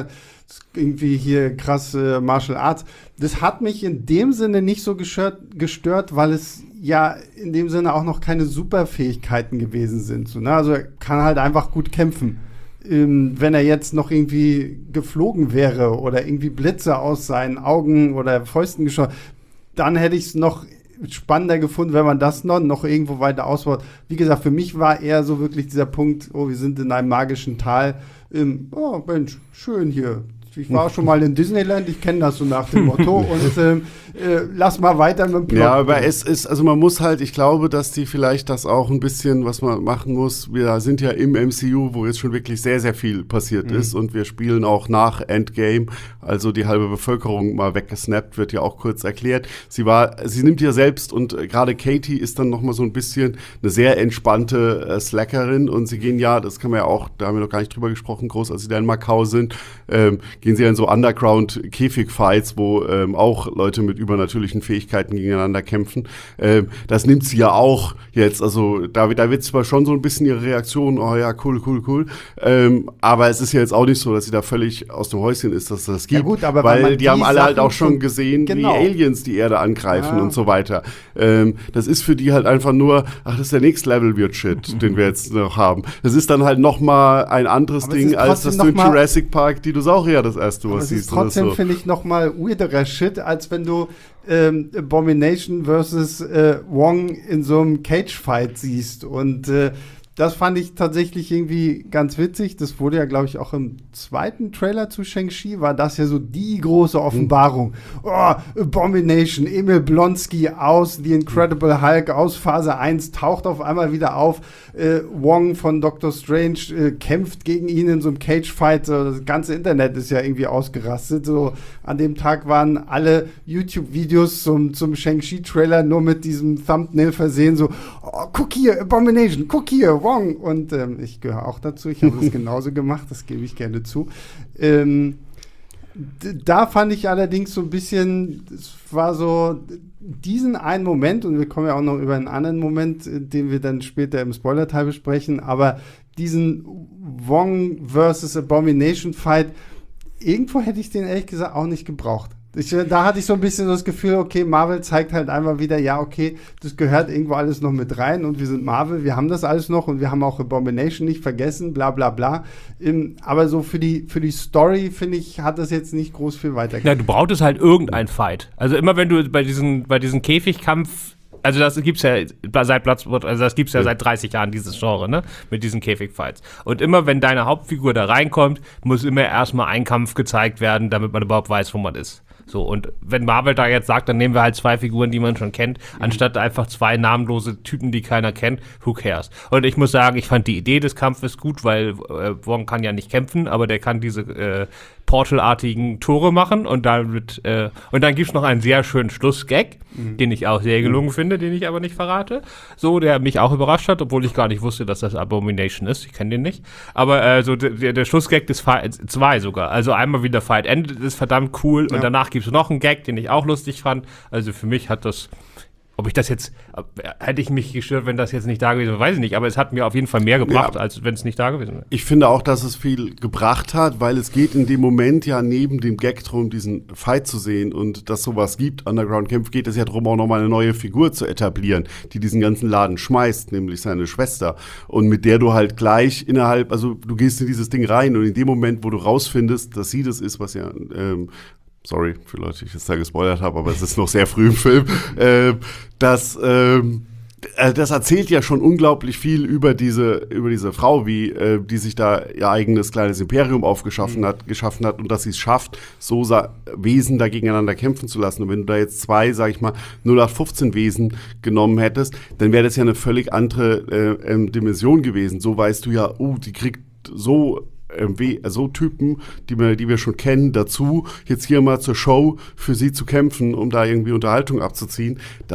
[SPEAKER 1] irgendwie hier krass Martial Arts. Das hat mich in dem Sinne nicht so gestört, weil es ja in dem Sinne auch noch keine Superfähigkeiten gewesen sind. So, ne? Also er kann halt einfach gut kämpfen. Wenn er jetzt noch irgendwie geflogen wäre oder irgendwie Blitze aus seinen Augen oder Fäusten geschossen, dann hätte ich es noch spannender gefunden, wenn man das noch irgendwo weiter ausbaut. Wie gesagt, für mich war eher so wirklich dieser Punkt, oh, wir sind in einem magischen Tal. Oh, Mensch, schön hier. Ich war schon mal in Disneyland, ich kenne das so nach dem Motto und lass mal weiter mit dem Plot.
[SPEAKER 2] Ja, aber es ist, also man muss halt, ich glaube, dass die vielleicht das auch ein bisschen, was man machen muss, wir sind ja im MCU, wo jetzt schon wirklich sehr, sehr viel passiert ist und wir spielen auch nach Endgame, also die halbe Bevölkerung mal weggesnappt, wird ja auch kurz erklärt. Sie nimmt ja selbst und gerade Katie ist dann nochmal so ein bisschen eine sehr entspannte Slackerin und sie gehen ja, das kann man ja auch, da haben wir noch gar nicht drüber gesprochen, groß, als sie da in Macau sind, gehen sie ja in so Underground-Käfig-Fights, wo auch Leute mit übernatürlichen Fähigkeiten gegeneinander kämpfen. Das nimmt sie ja auch jetzt. Also da wird zwar schon so ein bisschen ihre Reaktion, oh ja, cool. Aber es ist ja jetzt auch nicht so, dass sie da völlig aus dem Häuschen ist, dass das gibt. Ja gut, aber weil die haben alle halt auch schon gesehen, wie Aliens die Erde angreifen und so weiter. Das ist für die halt einfach nur, das ist der Next Level Weird Shit, den wir jetzt noch haben. Das ist dann halt noch mal ein anderes Ding, als dass du in Jurassic Park Dinosaurier das erste was siehst.
[SPEAKER 1] Trotzdem finde ich noch mal weirderer Shit, als wenn du Abomination versus Wong in so einem Cage-Fight siehst. Und das fand ich tatsächlich irgendwie ganz witzig. Das wurde ja, glaube ich, auch im zweiten Trailer zu Shang-Chi, war das ja so die große Offenbarung. Oh, Abomination, Emil Blonsky aus The Incredible Hulk, aus Phase 1, taucht auf einmal wieder auf. Wong von Doctor Strange kämpft gegen ihn in so einem Cage-Fight. Das ganze Internet ist ja irgendwie ausgerastet. So, an dem Tag waren alle YouTube-Videos zum Shang-Chi-Trailer nur mit diesem Thumbnail versehen. So, oh, guck hier, Abomination, guck hier, Wong. Und ich gehöre auch dazu. Ich habe das genauso gemacht. Das gebe ich gerne zu. Da fand ich allerdings so ein bisschen, es war so diesen einen Moment, und wir kommen ja auch noch über einen anderen Moment, den wir dann später im Spoiler-Teil besprechen, aber diesen Wong versus Abomination Fight, irgendwo hätte ich den ehrlich gesagt auch nicht gebraucht. Da hatte ich so ein bisschen das Gefühl, okay, Marvel zeigt halt einmal wieder, ja, okay, das gehört irgendwo alles noch mit rein und wir sind Marvel, wir haben das alles noch und wir haben auch Abomination nicht vergessen, bla bla bla. Aber so für die Story, finde ich, hat das jetzt nicht groß viel weitergebracht.
[SPEAKER 3] Ja, du brauchtest halt irgendein Fight. Also immer wenn du bei diesen Käfigkampf, also das gibt's ja seit 30 Jahren, dieses Genre, ne? Mit diesen Käfigfights. Und immer wenn deine Hauptfigur da reinkommt, muss immer erstmal ein Kampf gezeigt werden, damit man überhaupt weiß, wo man ist. So, und wenn Marvel da jetzt sagt, dann nehmen wir halt 2 Figuren, die man schon kennt, anstatt einfach 2 namenlose Typen, die keiner kennt, who cares? Und ich muss sagen, ich fand die Idee des Kampfes gut, weil Wong kann ja nicht kämpfen, aber der kann diese Portal-artigen Tore machen und dann gibt's noch einen sehr schönen Schlussgag, den ich auch sehr gelungen finde, den ich aber nicht verrate. So, der mich auch überrascht hat, obwohl ich gar nicht wusste, dass das Abomination ist. Ich kenne den nicht. Aber der Schlussgag des Fights 2 sogar. Also einmal wie der Fight endet, ist verdammt cool und danach gibt's noch einen Gag, den ich auch lustig fand. Also für mich hat das, hätte ich mich gestört, wenn das jetzt nicht da gewesen wäre, weiß ich nicht, aber es hat mir auf jeden Fall mehr gebracht, als wenn es nicht da gewesen wäre.
[SPEAKER 2] Ich finde auch, dass es viel gebracht hat, weil es geht in dem Moment ja neben dem Gag drum, diesen Fight zu sehen und dass sowas gibt, Underground-Kämpfe, geht es ja darum, auch nochmal eine neue Figur zu etablieren, die diesen ganzen Laden schmeißt, nämlich seine Schwester und mit der du halt gleich also du gehst in dieses Ding rein und in dem Moment, wo du rausfindest, dass sie das ist, was ja sorry für Leute, die ich jetzt da gespoilert habe, aber es ist noch sehr früh im Film. Das erzählt ja schon unglaublich viel über diese Frau, wie die sich da ihr eigenes kleines Imperium geschaffen hat und dass sie es schafft, so Wesen da gegeneinander kämpfen zu lassen. Und wenn du da jetzt 2, sag ich mal, 0815 Wesen genommen hättest, dann wäre das ja eine völlig andere Dimension gewesen. So weißt du ja, die kriegt so Typen, die wir schon kennen, dazu, jetzt hier mal zur Show für sie zu kämpfen, um da irgendwie Unterhaltung abzuziehen, das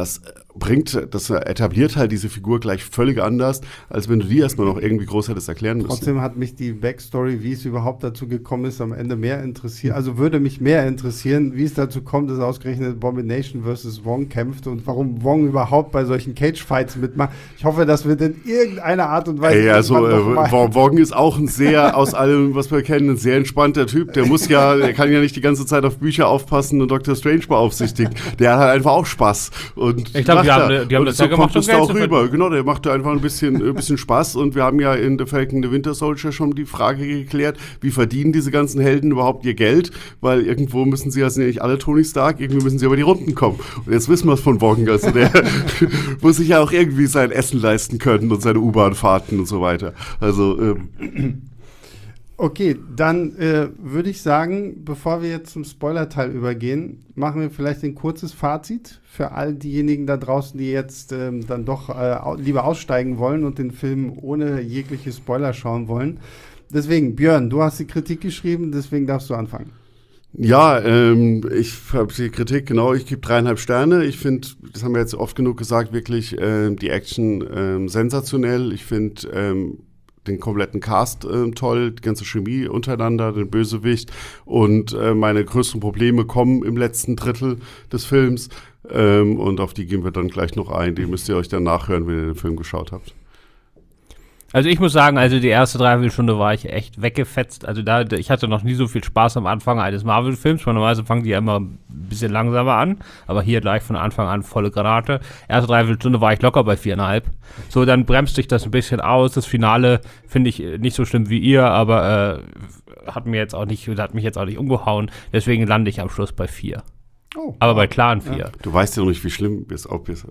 [SPEAKER 2] etabliert halt diese Figur gleich völlig anders, als wenn du die erstmal noch irgendwie groß hättest erklären müssen.
[SPEAKER 1] Trotzdem hat mich die Backstory, wie es überhaupt dazu gekommen ist, am Ende mehr interessiert. Also würde mich mehr interessieren, wie es dazu kommt, dass ausgerechnet Abomination vs. Wong kämpft und warum Wong überhaupt bei solchen Cage-Fights mitmacht. Ich hoffe, das wird in irgendeiner Art und Weise.
[SPEAKER 2] Wong ist auch ein sehr, aus allem, was wir kennen, ein sehr entspannter Typ. Der kann ja nicht die ganze Zeit auf Bücher aufpassen und Dr. Strange beaufsichtigen. Der hat halt einfach auch Spaß. Und
[SPEAKER 3] ich glaube, die haben das ja gemacht,
[SPEAKER 2] um Geld zu verdienen. Genau, der macht da einfach ein bisschen Spaß. Und wir haben ja in The Falcon the Winter Soldier schon die Frage geklärt, wie verdienen diese ganzen Helden überhaupt ihr Geld? Weil irgendwo müssen sie ja, sind ja nicht alle Tony Stark, irgendwie müssen sie über die Runden kommen. Und jetzt wissen wir es von Wong. Also der muss sich ja auch irgendwie sein Essen leisten können und seine U-Bahn-Fahrten und so weiter. Also
[SPEAKER 1] Okay, dann würde ich sagen, bevor wir jetzt zum Spoiler-Teil übergehen, machen wir vielleicht ein kurzes Fazit für all diejenigen da draußen, die jetzt dann doch lieber aussteigen wollen und den Film ohne jegliche Spoiler schauen wollen. Deswegen, Björn, du hast die Kritik geschrieben, deswegen darfst du anfangen.
[SPEAKER 2] Ja, ich habe die Kritik, genau, ich gebe 3,5 Sterne. Ich finde, das haben wir jetzt oft genug gesagt, wirklich die Action sensationell. Ich finde den kompletten Cast toll, die ganze Chemie untereinander, den Bösewicht und meine größten Probleme kommen im letzten Drittel des Films und auf die gehen wir dann gleich noch ein. Die müsst ihr euch dann nachhören, wenn ihr den Film geschaut habt.
[SPEAKER 3] Also ich muss sagen, die erste Dreiviertelstunde war ich echt weggefetzt. Also ich hatte noch nie so viel Spaß am Anfang eines Marvel-Films. Normalerweise fangen die ja immer ein bisschen langsamer an, aber hier gleich von Anfang an volle Granate. Erste Dreiviertelstunde war ich locker bei 4,5. So, dann bremst sich das ein bisschen aus. Das Finale finde ich nicht so schlimm wie ihr, aber hat mich jetzt auch nicht umgehauen. Deswegen lande ich am Schluss bei 4.
[SPEAKER 1] Oh,
[SPEAKER 3] aber bei klaren 4.
[SPEAKER 2] Ja. Du weißt ja noch nicht, wie schlimm es auch ist.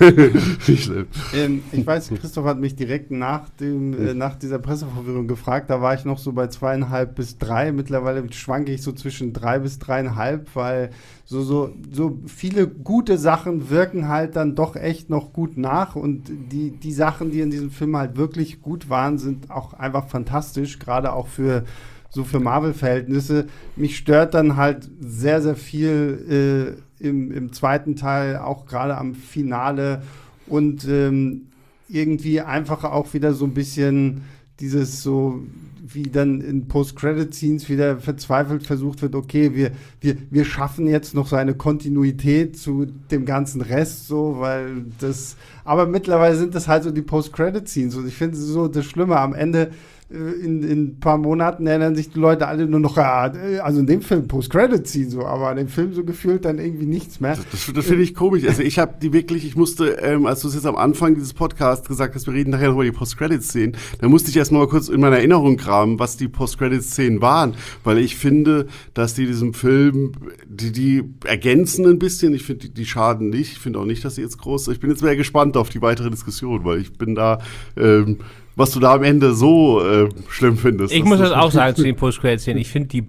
[SPEAKER 1] Ich weiß, Christoph hat mich direkt nach dieser Presseverführung gefragt. Da war ich noch so bei 2,5 bis 3. Mittlerweile schwanke ich so zwischen 3 bis 3,5, weil so viele gute Sachen wirken halt dann doch echt noch gut nach. Und die Sachen, die in diesem Film halt wirklich gut waren, sind auch einfach fantastisch, gerade auch für Marvel-Verhältnisse. Mich stört dann halt sehr, sehr viel im zweiten Teil, auch gerade am Finale und irgendwie einfach auch wieder so ein bisschen dieses so, wie dann in Post-Credit-Scenes wieder verzweifelt versucht wird, okay, wir schaffen jetzt noch so eine Kontinuität zu dem ganzen Rest, so, weil aber mittlerweile sind das halt so die Post-Credit-Scenes und ich finde so das Schlimme am Ende. In ein paar Monaten erinnern sich die Leute alle nur noch, also in dem Film Post-Credit-Scene so, aber in dem Film so gefühlt dann irgendwie nichts mehr.
[SPEAKER 2] Das finde ich komisch. Also ich habe ich musste, als du es jetzt am Anfang dieses Podcasts gesagt hast, wir reden nachher noch über die Post-Credit-Szenen, da musste ich erst mal kurz in meiner Erinnerung kramen, was die Post-Credit-Szenen waren, weil ich finde, dass die diesem Film, die ergänzen ein bisschen, ich finde, die schaden nicht, ich finde auch nicht, dass sie jetzt groß sind. Ich bin jetzt sehr gespannt auf die weitere Diskussion, weil ich bin da, was du da am Ende so schlimm findest.
[SPEAKER 3] Ich muss das auch sagen zu den Post-Credit-Szenen. Ich finde, die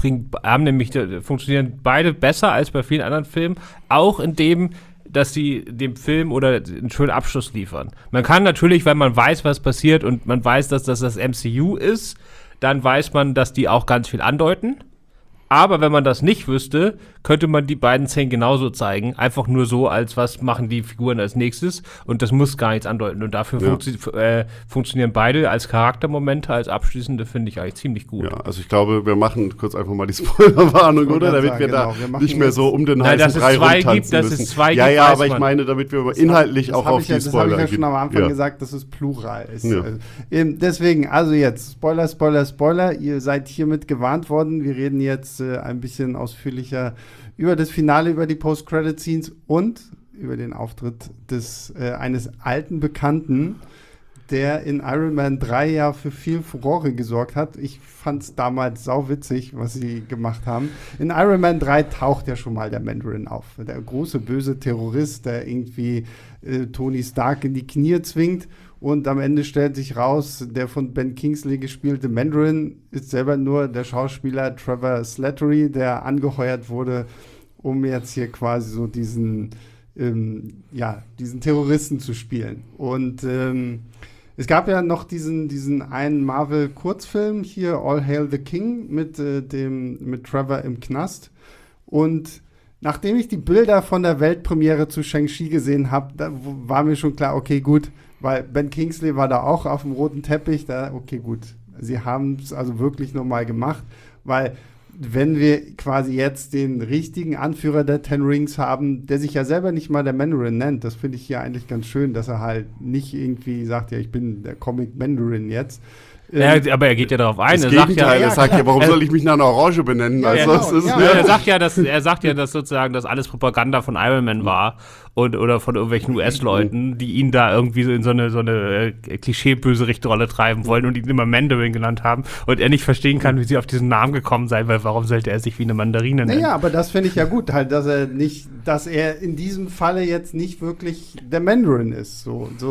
[SPEAKER 3] funktionieren beide besser als bei vielen anderen Filmen, auch in dem, dass sie dem Film oder einen schönen Abschluss liefern. Man kann natürlich, wenn man weiß, was passiert und man weiß, dass das MCU ist, dann weiß man, dass die auch ganz viel andeuten. Aber wenn man das nicht wüsste, könnte man die beiden Szenen genauso zeigen. Einfach nur so, als was machen die Figuren als nächstes. Und das muss gar nichts andeuten. Und dafür funktionieren beide als Charaktermomente, als abschließende, finde ich eigentlich ziemlich gut.
[SPEAKER 2] Ja, also ich glaube, wir machen kurz einfach mal die Spoilerwarnung, oder? Damit wir da nicht mehr so um den heißen Brei rumtanzen müssen. Dass es zwei gibt, aber ich meine, damit wir inhaltlich auch auf die Spoiler gehen. Das habe ich ja schon am Anfang gesagt, dass es Plural ist. Ja.
[SPEAKER 1] Deswegen, also jetzt, Spoiler. Ihr seid hiermit gewarnt worden. Wir reden jetzt ein bisschen ausführlicher über das Finale, über die Post-Credit-Scenes und über den Auftritt eines alten Bekannten, der in Iron Man 3 ja für viel Furore gesorgt hat. Ich fand es damals sauwitzig, was sie gemacht haben. In Iron Man 3 taucht ja schon mal der Mandarin auf. Der große, böse Terrorist, der irgendwie Tony Stark in die Knie zwingt. Und am Ende stellt sich raus, der von Ben Kingsley gespielte Mandarin ist selber nur der Schauspieler Trevor Slattery, der angeheuert wurde, um jetzt hier quasi so diesen Terroristen zu spielen. Und es gab ja noch diesen einen Marvel-Kurzfilm hier, All Hail the King, mit Trevor im Knast. Und nachdem ich die Bilder von der Weltpremiere zu Shang-Chi gesehen habe, da war mir schon klar, okay, gut, weil Ben Kingsley war da auch auf dem roten Teppich, okay, gut. Sie haben es also wirklich nochmal gemacht, weil wenn wir quasi jetzt den richtigen Anführer der Ten Rings haben, der sich ja selber nicht mal der Mandarin nennt, das finde ich hier eigentlich ganz schön, dass er halt nicht irgendwie sagt, ja, ich bin der Comic Mandarin jetzt.
[SPEAKER 3] Ja, aber er geht ja darauf ein.
[SPEAKER 2] Er sagt ja, warum soll ich mich nach einer Orange benennen?
[SPEAKER 3] Er sagt ja, dass sozusagen das alles Propaganda von Iron Man war oder von irgendwelchen US-Leuten, die ihn da irgendwie so in so eine Klischee-Bösewicht-Rolle treiben wollen und ihn immer Mandarin genannt haben und er nicht verstehen kann, wie sie auf diesen Namen gekommen sein, weil warum sollte er sich wie eine Mandarine nennen?
[SPEAKER 1] Naja, aber das finde ich ja gut, halt, dass er in diesem Falle jetzt nicht wirklich der Mandarin ist,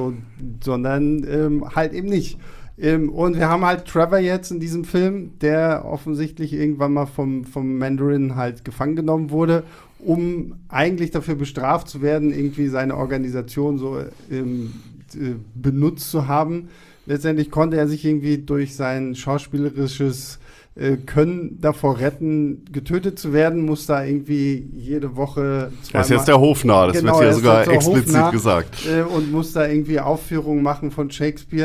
[SPEAKER 1] sondern halt eben nicht. Und wir haben halt Trevor jetzt in diesem Film, der offensichtlich irgendwann mal vom Mandarin halt gefangen genommen wurde, um eigentlich dafür bestraft zu werden, irgendwie seine Organisation so benutzt zu haben. Letztendlich konnte er sich irgendwie durch sein schauspielerisches Können davor retten, getötet zu werden, muss da irgendwie jede Woche zweimal...
[SPEAKER 2] Er ist jetzt der Hofnarr, das wird ja sogar explizit gesagt.
[SPEAKER 1] Und muss da irgendwie Aufführungen machen von Shakespeare.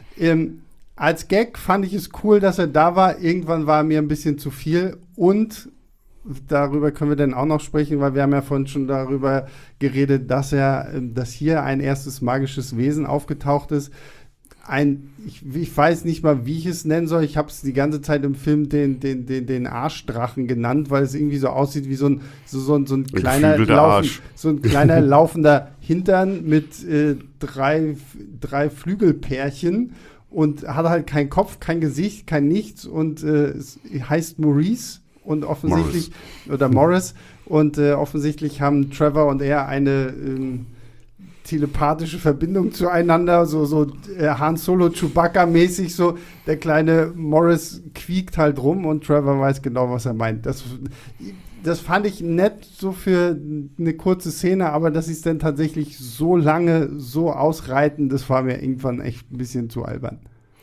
[SPEAKER 1] Als Gag fand ich es cool, dass er da war. Irgendwann war mir ein bisschen zu viel. Und darüber können wir dann auch noch sprechen, weil wir haben ja vorhin schon darüber geredet, dass hier ein erstes magisches Wesen aufgetaucht ist. Ich weiß nicht mal, wie ich es nennen soll. Ich habe es die ganze Zeit im Film den Arschdrachen genannt, weil es irgendwie so aussieht wie so ein kleiner laufender Hintern mit drei Flügelpärchen. Und hat halt keinen Kopf, kein Gesicht, kein Nichts und es heißt Maurice und offensichtlich Morris und offensichtlich haben Trevor und er eine telepathische Verbindung zueinander, so Han Solo Chewbacca-mäßig, so der kleine Morris quiekt halt rum und Trevor weiß genau, was er meint. Das fand ich nett so für eine kurze Szene, aber dass sie es dann tatsächlich so lange so ausreiten, das war mir irgendwann echt ein bisschen zu albern.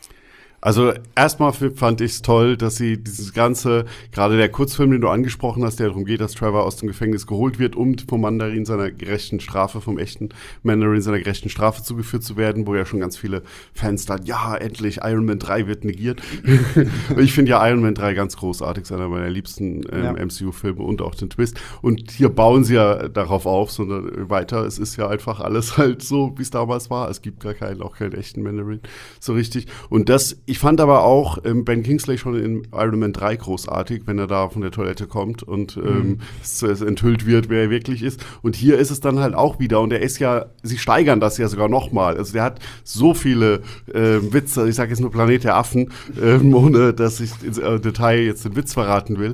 [SPEAKER 2] Also erstmal fand ich es toll, dass sie dieses ganze, gerade der Kurzfilm, den du angesprochen hast, der darum geht, dass Trevor aus dem Gefängnis geholt wird, um vom Mandarin seiner gerechten Strafe, vom echten Mandarin seiner gerechten Strafe zugeführt zu werden, wo ja schon ganz viele Fans dann, ja, endlich, Iron Man 3 wird negiert. Ich finde ja Iron Man 3 ganz großartig, ist einer meiner liebsten MCU-Filme und auch den Twist. Und hier bauen sie ja darauf auf, sondern weiter, es ist ja einfach alles halt so, wie es damals war. Es gibt auch keinen echten Mandarin so richtig. Und ich fand aber auch Ben Kingsley schon in Iron Man 3 großartig, wenn er da von der Toilette kommt und es enthüllt wird, wer er wirklich ist. Und hier ist es dann halt auch wieder. Und er ist ja, sie steigern das ja sogar nochmal. Also der hat so viele Witze, ich sage jetzt nur Planet der Affen, ohne dass ich ins Detail jetzt den Witz verraten will.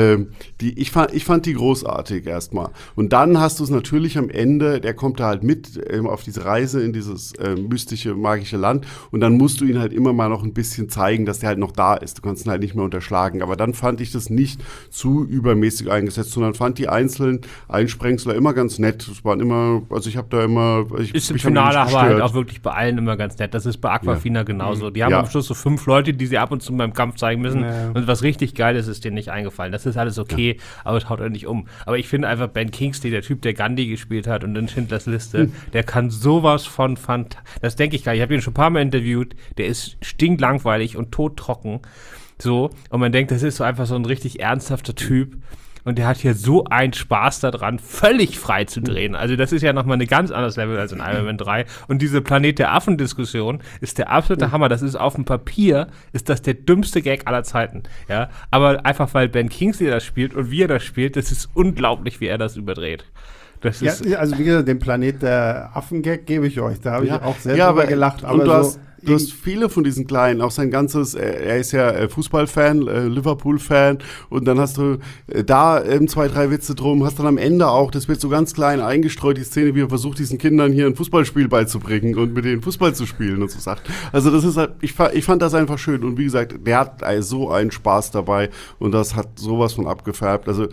[SPEAKER 2] Ich fand die großartig erstmal. Und dann hast du es natürlich am Ende, der kommt da halt mit auf diese Reise in dieses mystische, magische Land. Und dann musst du ihn halt immer mal noch ein bisschen zeigen, dass der halt noch da ist. Du kannst ihn halt nicht mehr unterschlagen. Aber dann fand ich das nicht zu übermäßig eingesetzt, sondern fand die einzelnen Einsprengsler immer ganz nett. Es waren immer, also ich habe da immer...
[SPEAKER 3] Ist im Finale aber halt auch wirklich bei allen immer ganz nett. Das ist bei Aquafina genauso. Die haben am Schluss so 5 Leute, die sie ab und zu beim Kampf zeigen müssen. Ja. Und was richtig Geiles ist denen nicht eingefallen. Das ist alles okay, aber es haut nicht um. Aber ich finde einfach, Ben Kingsley, der Typ, der Gandhi gespielt hat und in Schindlers Liste, der kann sowas von das denke ich gar nicht. Ich habe ihn schon ein paar Mal interviewt. Der ist stinklangweilig und todtrocken. So. Und man denkt, das ist so einfach so ein richtig ernsthafter Typ. Und der hat hier so einen Spaß daran, völlig frei zu drehen. Also das ist ja nochmal ein ganz anderes Level als in Iron Man 3. Und diese Planet der Affen-Diskussion ist der absolute Hammer. Das ist auf dem Papier, ist das der dümmste Gag aller Zeiten. Ja? Aber einfach, weil Ben Kingsley das spielt und wie er das spielt, das ist unglaublich, wie er das überdreht. Das ist
[SPEAKER 1] also wie gesagt, den Planet der Affen-Gag gebe ich euch. Da habe ich auch sehr drüber gelacht. Aber
[SPEAKER 2] du hast viele von diesen Kleinen, auch sein ganzes, er ist ja Fußballfan, Liverpool-Fan und dann hast du da 2, 3 Witze drum, hast dann am Ende auch, das wird so ganz klein eingestreut, die Szene, wie er versucht, diesen Kindern hier ein Fußballspiel beizubringen und mit denen Fußball zu spielen und so sagt. Also das ist halt, ich fand das einfach schön und wie gesagt, der hat so einen Spaß dabei und das hat sowas von abgefärbt, also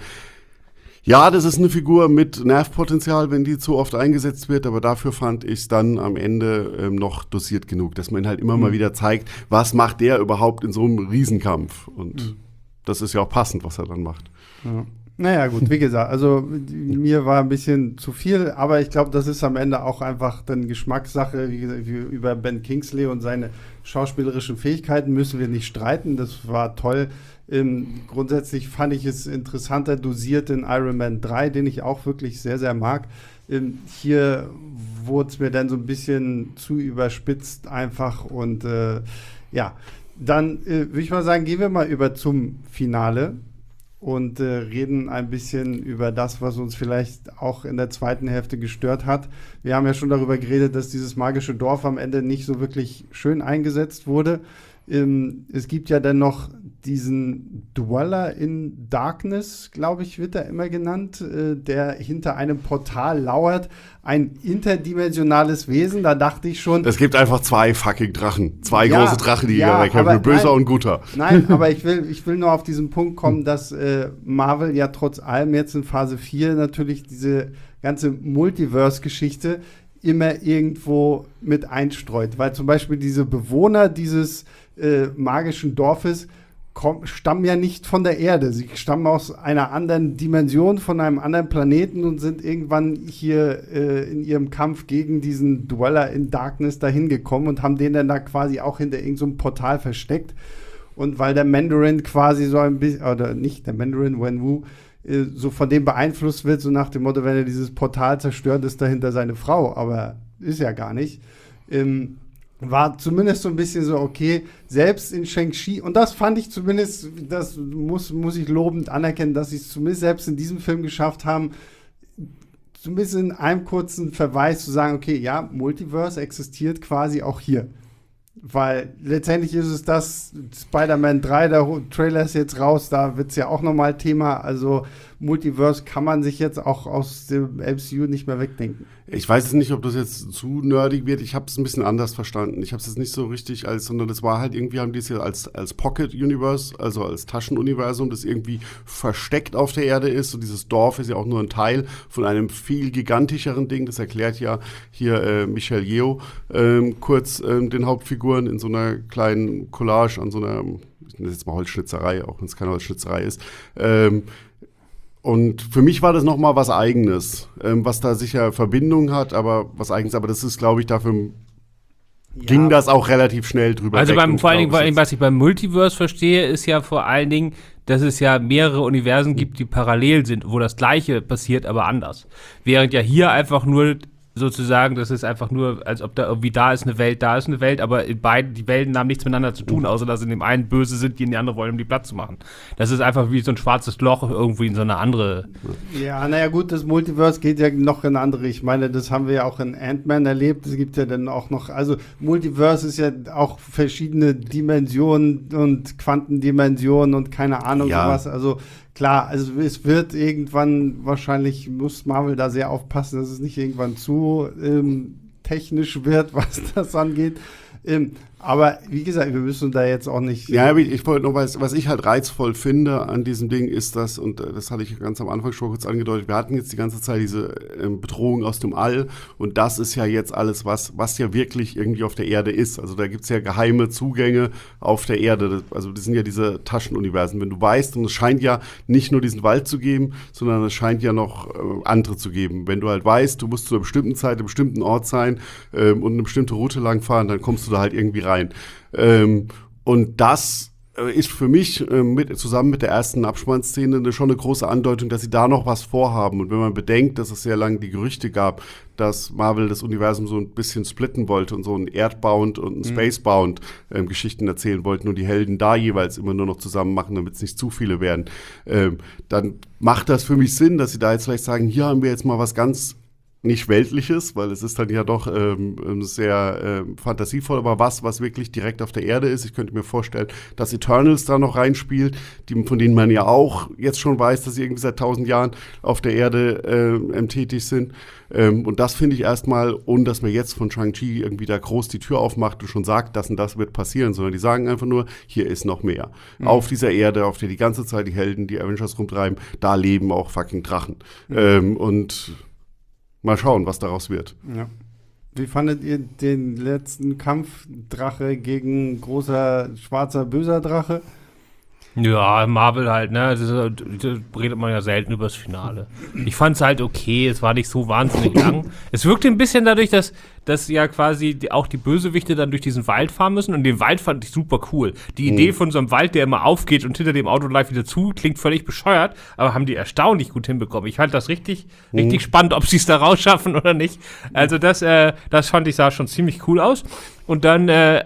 [SPEAKER 2] ja, das ist eine Figur mit Nervpotenzial, wenn die zu oft eingesetzt wird, aber dafür fand ich es dann am Ende noch dosiert genug, dass man halt immer mal wieder zeigt, was macht der überhaupt in so einem Riesenkampf. Und das ist ja auch passend, was er dann macht.
[SPEAKER 1] Ja. Naja, gut, wie gesagt, also mir war ein bisschen zu viel, aber ich glaube, das ist am Ende auch einfach dann Geschmackssache. Wie gesagt, über Ben Kingsley und seine schauspielerischen Fähigkeiten müssen wir nicht streiten. Das war toll. Grundsätzlich fand ich es interessanter dosiert in Iron Man 3, den ich auch wirklich sehr, sehr mag. Hier wurde es mir dann so ein bisschen zu überspitzt einfach und ja, dann würde ich mal sagen, gehen wir mal über zum Finale und reden ein bisschen über das, was uns vielleicht auch in der zweiten Hälfte gestört hat. Wir haben ja schon darüber geredet, dass dieses magische Dorf am Ende nicht so wirklich schön eingesetzt wurde. Es gibt ja dann noch diesen Dweller in Darkness, glaube ich, wird er immer genannt, der hinter einem Portal lauert. Ein interdimensionales Wesen, da dachte ich schon.
[SPEAKER 2] Es gibt einfach 2 fucking Drachen. 2
[SPEAKER 1] Ja,
[SPEAKER 2] große Drachen, die
[SPEAKER 1] ja,
[SPEAKER 2] hier kämpfen. Böser und guter.
[SPEAKER 1] Nein, aber ich will nur auf diesen Punkt kommen, dass Marvel ja trotz allem jetzt in Phase 4 natürlich diese ganze Multiverse-Geschichte immer irgendwo mit einstreut. Weil zum Beispiel diese Bewohner dieses magischen Dorfes stammen ja nicht von der Erde. Sie stammen aus einer anderen Dimension, von einem anderen Planeten und sind irgendwann hier in ihrem Kampf gegen diesen Dweller in Darkness dahin gekommen und haben den dann da quasi auch hinter irgendeinem Portal versteckt. Und weil der Mandarin quasi so ein bisschen, oder nicht der Mandarin, Wenwu, so von dem beeinflusst wird, so nach dem Motto, wenn er dieses Portal zerstört, ist dahinter seine Frau. Aber ist ja gar nicht. War zumindest so ein bisschen so, okay, selbst in Shang-Chi, und das fand ich zumindest, das muss ich lobend anerkennen, dass sie es zumindest selbst in diesem Film geschafft haben, zumindest in einem kurzen Verweis zu sagen, okay, ja, Multiverse existiert quasi auch hier. Weil letztendlich ist es das, Spider-Man 3, der Trailer ist jetzt raus, da wird es ja auch nochmal Thema. Also Multiverse kann man sich jetzt auch aus dem MCU nicht mehr wegdenken.
[SPEAKER 2] Ich weiß jetzt nicht, ob das jetzt zu nerdig wird. Ich habe es ein bisschen anders verstanden. Ich habe es jetzt nicht so richtig sondern das war halt irgendwie, haben die es ja als Pocket Universe, also als Taschenuniversum, das irgendwie versteckt auf der Erde ist. Und dieses Dorf ist ja auch nur ein Teil von einem viel gigantischeren Ding. Das erklärt ja hier Michelle Yeoh kurz den Hauptfiguren in so einer kleinen Collage an so einer, ich nenne es jetzt mal Holzschnitzerei, auch wenn es keine Holzschnitzerei ist. Und für mich war das noch mal was Eigenes, was da sicher Verbindung hat, aber was Eigenes. Aber das ist, glaube ich, dafür ging das auch relativ schnell drüber.
[SPEAKER 3] Also
[SPEAKER 2] weg.
[SPEAKER 3] vor allen Dingen, was ich beim Multiverse verstehe, ist ja vor allen Dingen, dass es ja mehrere Universen gibt, die parallel sind, wo das Gleiche passiert, aber anders. Während ja hier einfach nur sozusagen, das ist einfach nur, als ob da irgendwie da ist eine Welt, aber die Welten haben nichts miteinander zu tun, außer dass in dem einen böse sind, die in die andere wollen, um die Platz zu machen. Das ist einfach wie so ein schwarzes Loch irgendwie in so eine andere.
[SPEAKER 1] Ja, naja gut, das Multiverse geht ja noch in andere. Ich meine, das haben wir ja auch in Ant-Man erlebt. Es gibt ja dann auch noch, also Multiverse ist ja auch verschiedene Dimensionen und Quantendimensionen und keine Ahnung was. Also klar, also es wird irgendwann, wahrscheinlich muss Marvel da sehr aufpassen, dass es nicht irgendwann zu technisch wird, was das angeht. Aber wie gesagt, wir müssen da jetzt auch nicht.
[SPEAKER 2] Ja, ich wollte noch, was ich halt reizvoll finde an diesem Ding ist das, und das hatte ich ganz am Anfang schon kurz angedeutet, wir hatten jetzt die ganze Zeit diese Bedrohung aus dem All und das ist ja jetzt alles, was ja wirklich irgendwie auf der Erde ist. Also da gibt's ja geheime Zugänge auf der Erde. Also das sind ja diese Taschenuniversen. Wenn du weißt, und es scheint ja nicht nur diesen Wald zu geben, sondern es scheint ja noch andere zu geben. Wenn du halt weißt, du musst zu einer bestimmten Zeit, einem bestimmten Ort sein und eine bestimmte Route lang fahren, dann kommst du da halt irgendwie rein. Und das ist für mich zusammen mit der ersten Abspannszene schon eine große Andeutung, dass sie da noch was vorhaben. Und wenn man bedenkt, dass es sehr lange die Gerüchte gab, dass Marvel das Universum so ein bisschen splitten wollte und so ein Earthbound und ein Spacebound Geschichten erzählen wollten und die Helden da jeweils immer nur noch zusammen machen, damit es nicht zu viele werden, dann macht das für mich Sinn, dass sie da jetzt vielleicht sagen, hier haben wir jetzt mal was ganz nicht Weltliches, weil es ist dann ja doch sehr fantasievoll, aber was wirklich direkt auf der Erde ist. Ich könnte mir vorstellen, dass Eternals da noch reinspielt, von denen man ja auch jetzt schon weiß, dass sie irgendwie seit 1000 Jahren auf der Erde tätig sind. Und das finde ich erstmal, ohne dass man jetzt von Shang-Chi irgendwie da groß die Tür aufmacht und schon sagt, das und das wird passieren, sondern die sagen einfach nur, hier ist noch mehr. Auf dieser Erde, auf der die ganze Zeit die Helden, die Avengers rumtreiben, da leben auch fucking Drachen. Und mal schauen, was daraus wird.
[SPEAKER 1] Ja. Wie fandet ihr den letzten Kampf Drache gegen großer, schwarzer, böser Drache?
[SPEAKER 3] Ja, Marvel halt, ne? Das redet man ja selten übers Finale. Ich fand's halt okay, es war nicht so wahnsinnig lang. Es wirkte ein bisschen dadurch, dass ja quasi auch die Bösewichte dann durch diesen Wald fahren müssen. Und den Wald fand ich super cool. Die Idee von so einem Wald, der immer aufgeht und hinter dem Auto gleich wieder zu, klingt völlig bescheuert, aber haben die erstaunlich gut hinbekommen. Ich fand das richtig spannend, ob sie es da rausschaffen oder nicht. Also das fand ich, sah schon ziemlich cool aus. Und dann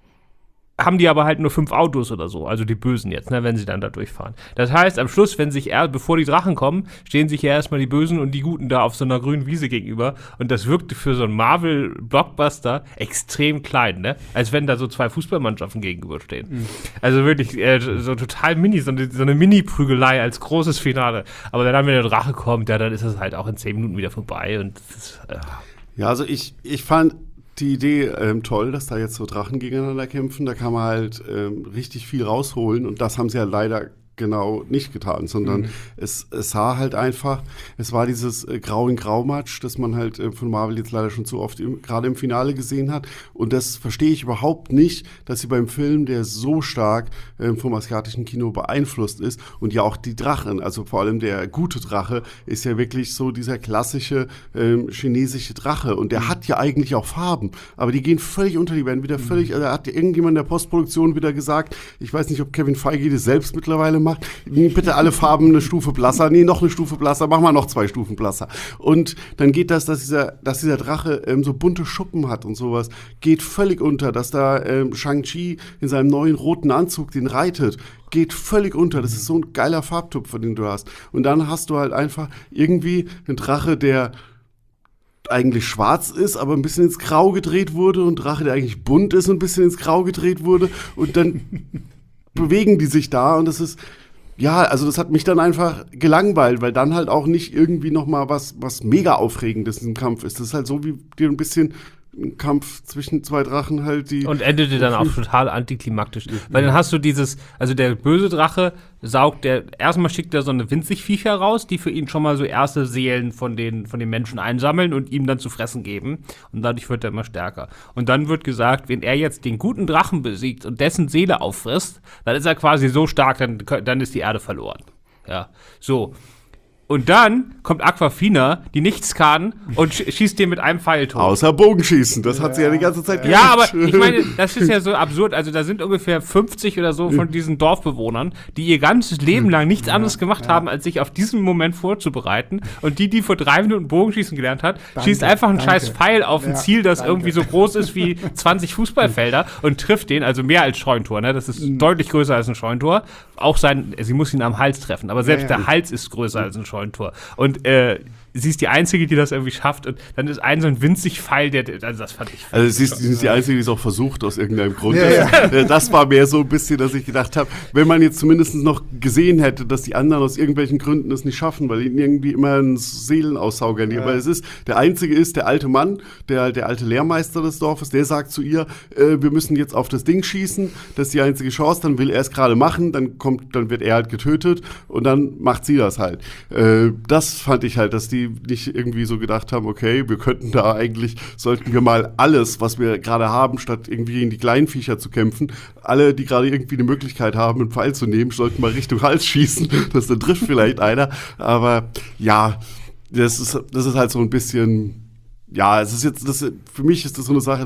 [SPEAKER 3] haben die aber halt nur 5 Autos oder so, also die Bösen jetzt, ne, wenn sie dann da durchfahren. Das heißt, am Schluss, bevor die Drachen kommen, stehen sich ja erstmal die Bösen und die Guten da auf so einer grünen Wiese gegenüber und das wirkte für so einen Marvel-Blockbuster extrem klein, ne, als wenn da so 2 Fußballmannschaften gegenüberstehen. Also wirklich so total so eine Mini-Prügelei als großes Finale. Aber dann, wenn der Drache kommt, ja, dann ist das halt auch in 10 Minuten wieder vorbei und das ist,
[SPEAKER 2] Ja, also ich fand die Idee toll, dass da jetzt so Drachen gegeneinander kämpfen. Da kann man halt richtig viel rausholen. Und das haben sie ja leider genau nicht getan, sondern es sah halt einfach, es war dieses Grau in Grau-Match, das man halt von Marvel jetzt leider schon zu oft gerade im Finale gesehen hat. Und das verstehe ich überhaupt nicht, dass sie beim Film, der so stark vom asiatischen Kino beeinflusst ist und ja auch die Drachen, also vor allem der gute Drache, ist ja wirklich so dieser klassische chinesische Drache. Und der hat ja eigentlich auch Farben, aber die gehen völlig unter, die werden wieder völlig, also hat irgendjemand in der Postproduktion wieder gesagt, ich weiß nicht, ob Kevin Feige das selbst mittlerweile macht, bitte alle Farben eine Stufe blasser, noch eine Stufe blasser, mach mal noch 2 Stufen blasser. Und dann geht dass dieser Drache so bunte Schuppen hat und sowas, geht völlig unter, dass da Shang-Chi in seinem neuen roten Anzug den reitet, geht völlig unter. Das ist so ein geiler Farbtupfer, den du hast. Und dann hast du halt einfach irgendwie einen Drache, der eigentlich schwarz ist, aber ein bisschen ins Grau gedreht wurde und Drache, der eigentlich bunt ist und ein bisschen ins Grau gedreht wurde und dann bewegen die sich da und das ist, ja, also das hat mich dann einfach gelangweilt, weil dann halt auch nicht irgendwie noch mal was mega Aufregendes im Kampf ist. Das ist halt so wie dir ein bisschen ein Kampf zwischen 2 Drachen halt, die...
[SPEAKER 3] Und endete dann auch total antiklimaktisch. Weil dann hast du also der böse Drache erstmal schickt er so eine Winzigviecher raus, die für ihn schon mal so erste Seelen von den Menschen einsammeln und ihm dann zu fressen geben. Und dadurch wird er immer stärker. Und dann wird gesagt, wenn er jetzt den guten Drachen besiegt und dessen Seele auffrisst, dann ist er quasi so stark, dann ist die Erde verloren. Ja, so. Und dann kommt Aquafina, die nichts kann, und schießt den mit einem Pfeil tot.
[SPEAKER 2] Außer Bogenschießen, das hat sie ja die ganze Zeit gemacht.
[SPEAKER 3] Ja, aber ich meine, das ist ja so absurd. Also da sind ungefähr 50 oder so von diesen Dorfbewohnern, die ihr ganzes Leben lang nichts anderes gemacht haben, als sich auf diesen Moment vorzubereiten. Und die vor 3 Minuten Bogenschießen gelernt hat, schießt einfach einen scheiß Pfeil auf ein Ziel, das irgendwie so groß ist wie 20 Fußballfelder und trifft den, also mehr als Scheuntor. Ne? Das ist deutlich größer als ein Scheuntor. Auch sie muss ihn am Hals treffen, aber selbst der Hals ist größer als ein Scheuntor. Und sie ist die Einzige, die das irgendwie schafft. Und dann ist so ein winzig Pfeil, also das fand ich.
[SPEAKER 2] Also sie ist die Einzige, die es auch versucht, aus irgendeinem Grund. Ja. Das war mehr so ein bisschen, dass ich gedacht habe, wenn man jetzt zumindest noch gesehen hätte, dass die anderen aus irgendwelchen Gründen es nicht schaffen, weil ihnen irgendwie immer einen Seelenaussauger nehmen. Weil der Einzige ist der alte Mann, der alte Lehrmeister des Dorfes, der sagt zu ihr, wir müssen jetzt auf das Ding schießen, das ist die einzige Chance, dann will er es gerade machen, dann wird er halt getötet und dann macht sie das halt. Das fand ich halt, dass die nicht irgendwie so gedacht haben, okay, sollten wir mal alles, was wir gerade haben, statt irgendwie gegen die kleinen Viecher zu kämpfen, alle, die gerade irgendwie eine Möglichkeit haben, einen Pfeil zu nehmen, sollten mal Richtung Hals schießen, dann trifft vielleicht einer, aber ja, das ist halt so ein bisschen, ja, es ist jetzt, für mich ist das so eine Sache,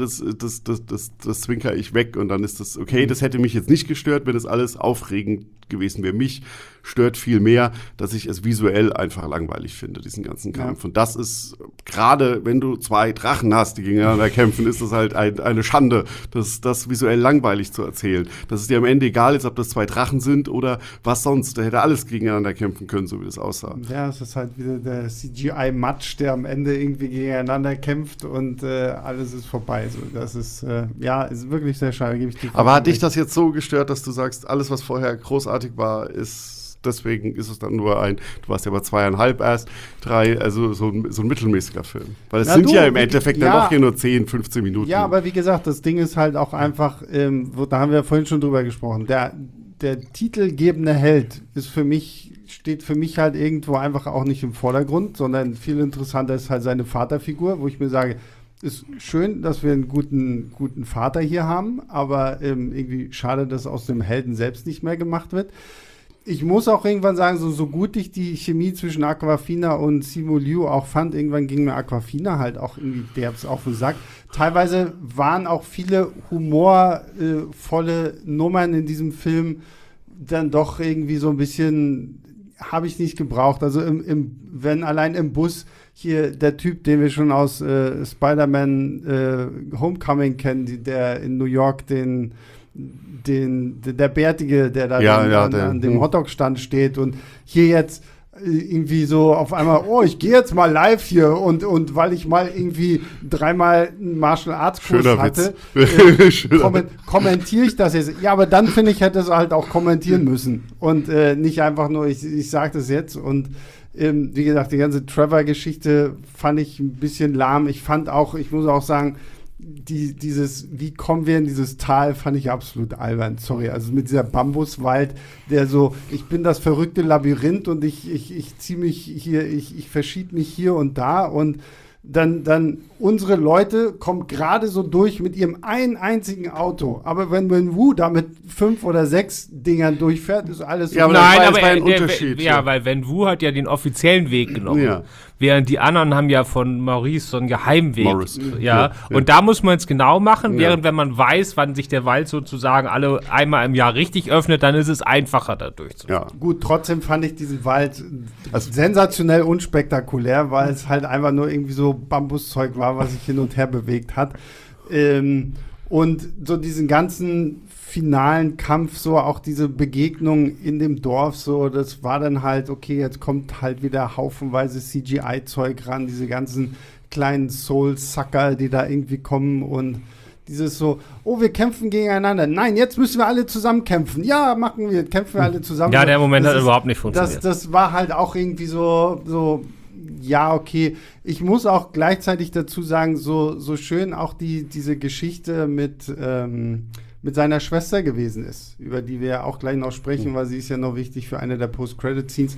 [SPEAKER 2] das zwinker ich weg und dann ist das okay, das hätte mich jetzt nicht gestört, wenn das alles aufregend gewesen wäre. Mich stört viel mehr, dass ich es visuell einfach langweilig finde, diesen ganzen Kampf. Ja. Und das ist, gerade wenn du 2 Drachen hast, die gegeneinander kämpfen, ist das halt eine Schande, das visuell langweilig zu erzählen. Dass es dir am Ende egal ist, ob das 2 Drachen sind oder was sonst. Da hätte alles gegeneinander kämpfen können, so wie das aussah.
[SPEAKER 1] Ja, es ist halt wieder der CGI-Matsch, der am Ende irgendwie gegeneinander kämpft und alles ist vorbei. So, das ist, ist wirklich sehr schade. Gebe ich dir
[SPEAKER 2] Aber hat dich das jetzt so gestört, dass du sagst, alles, was vorher großartig war, deswegen ist es dann nur du warst ja bei 2,5 erst, 3, also so ein mittelmäßiger Film. Weil es sind ja im Endeffekt dann doch hier nur 10, 15 Minuten.
[SPEAKER 1] Ja, aber wie gesagt, das Ding ist halt auch einfach, da haben wir vorhin schon drüber gesprochen, der titelgebende Held steht für mich halt irgendwo einfach auch nicht im Vordergrund, sondern viel interessanter ist halt seine Vaterfigur, wo ich mir sage, ist schön, dass wir einen guten Vater hier haben, aber irgendwie schade, dass aus dem Helden selbst nicht mehr gemacht wird. Ich muss auch irgendwann sagen, so gut ich die Chemie zwischen Awkwafina und Simu Liu auch fand, irgendwann ging mir Awkwafina halt auch irgendwie derbs auf den Sack. Teilweise waren auch viele humorvolle Nummern in diesem Film dann doch irgendwie so ein bisschen, habe ich nicht gebraucht. Also wenn allein im Bus hier der Typ, den wir schon aus Spider-Man Homecoming kennen, der in New York der Bärtige, der da an dem Hotdog-Stand steht und hier jetzt irgendwie so auf einmal, ich gehe jetzt mal live hier und weil ich mal irgendwie 3-mal einen Martial Arts Kurs hatte, kommentiere ich das jetzt. Ja, aber dann finde ich, hätte es halt auch kommentieren müssen und nicht einfach nur, ich sage das jetzt und wie gesagt, die ganze Trevor-Geschichte fand ich ein bisschen lahm. Ich muss auch sagen, wie kommen wir in dieses Tal, fand ich absolut albern. Sorry, also mit dieser Bambuswald, der so, ich bin das verrückte Labyrinth und ich ziehe mich hier, ich verschiebe mich hier und da und dann unsere Leute kommen gerade so durch mit ihrem einen einzigen Auto. Aber wenn Wen-Wu da mit 5 oder 6 Dingern durchfährt, ist alles
[SPEAKER 3] ja, nein, aber ein Unterschied. Ja, weil Wen-Wu hat ja den offiziellen Weg genommen. Ja. Während die anderen haben ja von Maurice so einen Geheimweg. Ja. Und da muss man es genau machen, während wenn man weiß, wann sich der Wald sozusagen einmal im Jahr richtig öffnet, dann ist es einfacher, da durchzufahren.
[SPEAKER 1] Ja. Gut, trotzdem fand ich diesen Wald sensationell unspektakulär, weil es halt einfach nur irgendwie so Bambuszeug war, was sich hin und her bewegt hat. Und so diesen ganzen finalen Kampf, so auch diese Begegnung in dem Dorf, so, das war dann halt, okay, jetzt kommt halt wieder haufenweise CGI-Zeug ran, diese ganzen kleinen Soul-Sucker, die da irgendwie kommen und dieses so, wir kämpfen gegeneinander. Nein, jetzt müssen wir alle zusammen kämpfen. Ja, kämpfen wir alle zusammen.
[SPEAKER 3] Ja, der Moment hat überhaupt nicht funktioniert.
[SPEAKER 1] Das war halt auch irgendwie so, ja, okay. Ich muss auch gleichzeitig dazu sagen, so schön auch diese Geschichte mit seiner Schwester gewesen ist, über die wir ja auch gleich noch sprechen, weil sie ist ja noch wichtig für eine der Post-Credit-Scenes.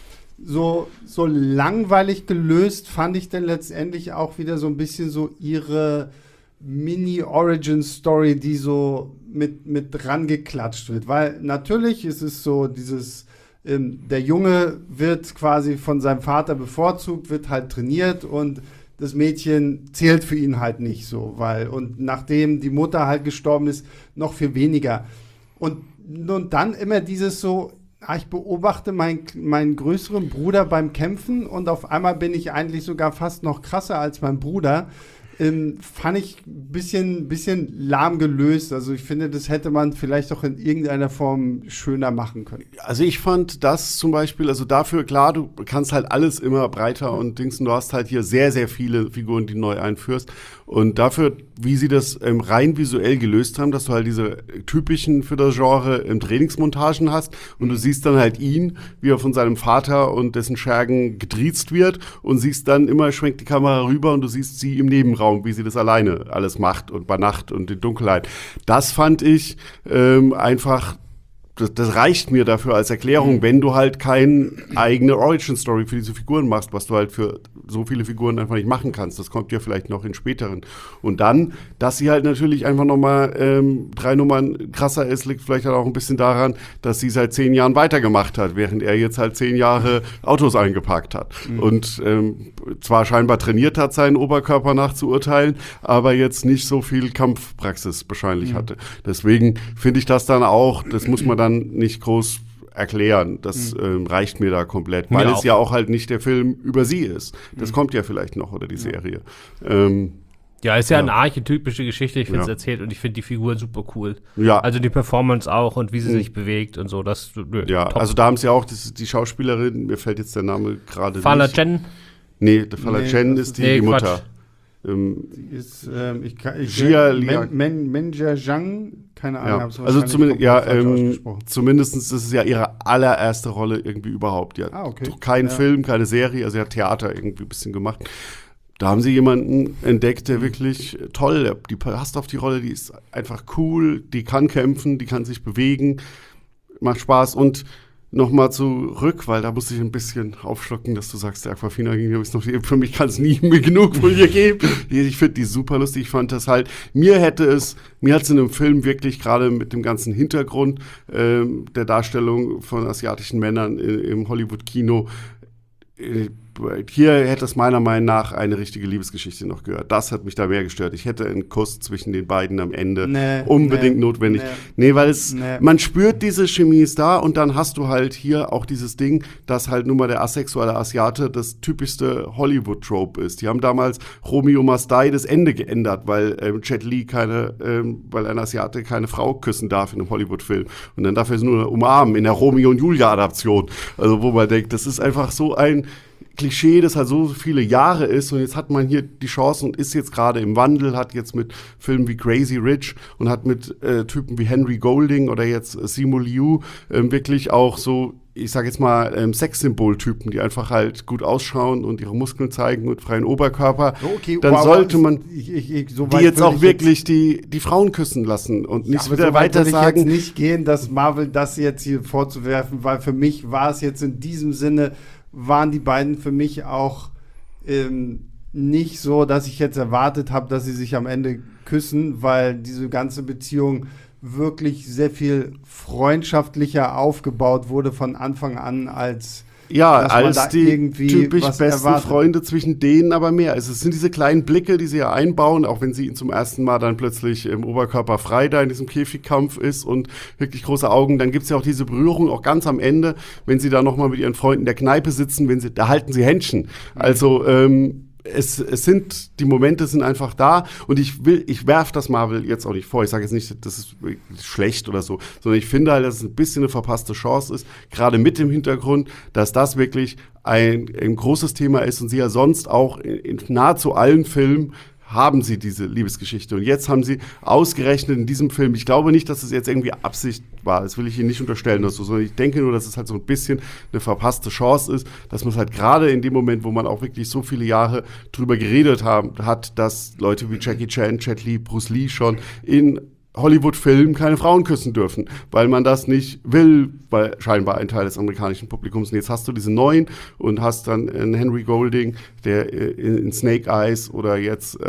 [SPEAKER 1] So langweilig gelöst fand ich dann letztendlich auch wieder so ein bisschen so ihre Mini-Origin-Story, die so mit rangeklatscht wird. Weil natürlich ist es so dieses der Junge wird quasi von seinem Vater bevorzugt, wird halt trainiert und das Mädchen zählt für ihn halt nicht so, und nachdem die Mutter halt gestorben ist, noch viel weniger. Und dann immer dieses so, ich beobachte meinen größeren Bruder beim Kämpfen und auf einmal bin ich eigentlich sogar fast noch krasser als mein Bruder. Fand ich ein bisschen lahm gelöst. Also ich finde, das hätte man vielleicht auch in irgendeiner Form schöner machen können.
[SPEAKER 2] Also ich fand das zum Beispiel, also dafür, klar, du kannst halt alles immer breiter und Dings, und du hast halt hier sehr, sehr viele Figuren, die du neu einführst. Und dafür, wie sie das rein visuell gelöst haben, dass du halt diese typischen für das Genre Trainingsmontagen hast und du siehst dann halt ihn, wie er von seinem Vater und dessen Schergen getriezt wird und siehst dann immer, schwenkt die Kamera rüber und du siehst sie im Nebenraum, wie sie das alleine alles macht und bei Nacht und in Dunkelheit. Das fand ich einfach, das reicht mir dafür als Erklärung, wenn du halt keine eigene Origin-Story für diese Figuren machst, was du halt für so viele Figuren einfach nicht machen kannst. Das kommt ja vielleicht noch in späteren. Und dann, dass sie halt natürlich einfach nochmal 3 Nummern krasser ist, liegt vielleicht halt auch ein bisschen daran, dass sie seit 10 Jahren weitergemacht hat, während er jetzt halt 10 Jahre Autos eingepackt hat. Und zwar scheinbar trainiert hat, seinen Oberkörper nachzuurteilen, aber jetzt nicht so viel Kampfpraxis wahrscheinlich hatte. Deswegen finde ich das dann auch, das muss man dann nicht groß erklären. Das reicht mir da komplett, weil es ja auch halt nicht der Film über sie ist. Das kommt ja vielleicht noch, oder die Serie.
[SPEAKER 3] Ja, ist ja eine archetypische Geschichte, ich finde es erzählt und ich finde die Figur super cool.
[SPEAKER 2] Ja.
[SPEAKER 3] Also die Performance auch und wie sie sich bewegt und so. Das,
[SPEAKER 2] top. Also da haben sie auch die Schauspielerin, mir fällt jetzt der Name gerade nicht.
[SPEAKER 3] Fala Chen?
[SPEAKER 2] Nee, Fala Chen ist die Mutter.
[SPEAKER 1] Sie ist,
[SPEAKER 2] Menjia
[SPEAKER 1] Zhang, keine Ahnung.
[SPEAKER 2] Ja. Also zumindest ist es ja ihre allererste Rolle irgendwie überhaupt.
[SPEAKER 1] Okay.
[SPEAKER 2] Kein Film, keine Serie, also sie hat Theater irgendwie ein bisschen gemacht. Da haben sie jemanden entdeckt, der wirklich toll, die passt auf die Rolle, die ist einfach cool, die kann kämpfen, die kann sich bewegen, macht Spaß und nochmal zurück, weil da musste ich ein bisschen aufschlocken, dass du sagst, der Aquafina ist noch, für mich kann es nie mehr genug von ihr geben. Ich finde die super lustig. Ich fand das halt, mir hat es in einem Film wirklich gerade mit dem ganzen Hintergrund der Darstellung von asiatischen Männern im Hollywood-Kino hier hätte es meiner Meinung nach eine richtige Liebesgeschichte noch gehört. Das hat mich da mehr gestört. Ich hätte einen Kuss zwischen den beiden am Ende unbedingt notwendig. Nee, weil man spürt, diese Chemie ist da und dann hast du halt hier auch dieses Ding, dass halt nun mal der asexuelle Asiate das typischste Hollywood-Trope ist. Die haben damals Romeo Must Die das Ende geändert, weil Jet Li weil ein Asiate keine Frau küssen darf in einem Hollywood-Film. Und dann darf er sie nur umarmen in der Romeo und Julia-Adaption. Also wo man denkt, das ist einfach so ein Klischee, das halt so viele Jahre ist und jetzt hat man hier die Chance und ist jetzt gerade im Wandel, hat jetzt mit Filmen wie Crazy Rich und hat mit Typen wie Henry Golding oder jetzt Simu Liu wirklich auch so, ich sag jetzt mal, Sexsymbol-Typen, die einfach halt gut ausschauen und ihre Muskeln zeigen mit freien Oberkörper.
[SPEAKER 1] Okay,
[SPEAKER 2] dann sollte man
[SPEAKER 1] so
[SPEAKER 2] die jetzt auch wirklich die Frauen küssen lassen und nicht wieder
[SPEAKER 1] so
[SPEAKER 2] weiter sagen.
[SPEAKER 1] Ich jetzt nicht gehen, dass Marvel das jetzt hier vorzuwerfen, weil für mich war es jetzt in diesem Sinne, waren die beiden für mich auch nicht so, dass ich jetzt erwartet habe, dass sie sich am Ende küssen, weil diese ganze Beziehung wirklich sehr viel freundschaftlicher aufgebaut wurde von Anfang an, als
[SPEAKER 2] die typisch besten erwartet. Freunde zwischen denen aber mehr. Es sind diese kleinen Blicke, die sie ja einbauen, auch wenn sie ihn zum ersten Mal dann plötzlich im Oberkörper frei da in diesem Käfigkampf ist und wirklich große Augen. Dann gibt's ja auch diese Berührung, auch ganz am Ende, wenn sie da nochmal mit ihren Freunden in der Kneipe sitzen, da halten sie Händchen. Also die Momente sind einfach da und ich werfe das Marvel jetzt auch nicht vor. Ich sage jetzt nicht, das ist schlecht oder so, sondern ich finde halt, dass es ein bisschen eine verpasste Chance ist, gerade mit dem Hintergrund, dass das wirklich ein großes Thema ist und sie ja sonst auch in nahezu allen Filmen haben sie diese Liebesgeschichte. Und jetzt haben sie ausgerechnet in diesem Film, ich glaube nicht, dass es jetzt irgendwie Absicht war, das will ich Ihnen nicht unterstellen, sondern ich denke nur, dass es halt so ein bisschen eine verpasste Chance ist, dass man es halt gerade in dem Moment, wo man auch wirklich so viele Jahre drüber geredet hat, dass Leute wie Jackie Chan, Jet Li, Bruce Lee schon in Hollywood-Filmen keine Frauen küssen dürfen, weil man das nicht will, weil scheinbar ein Teil des amerikanischen Publikums. Und jetzt hast du diese neuen und hast dann einen Henry Golding, der in Snake Eyes oder jetzt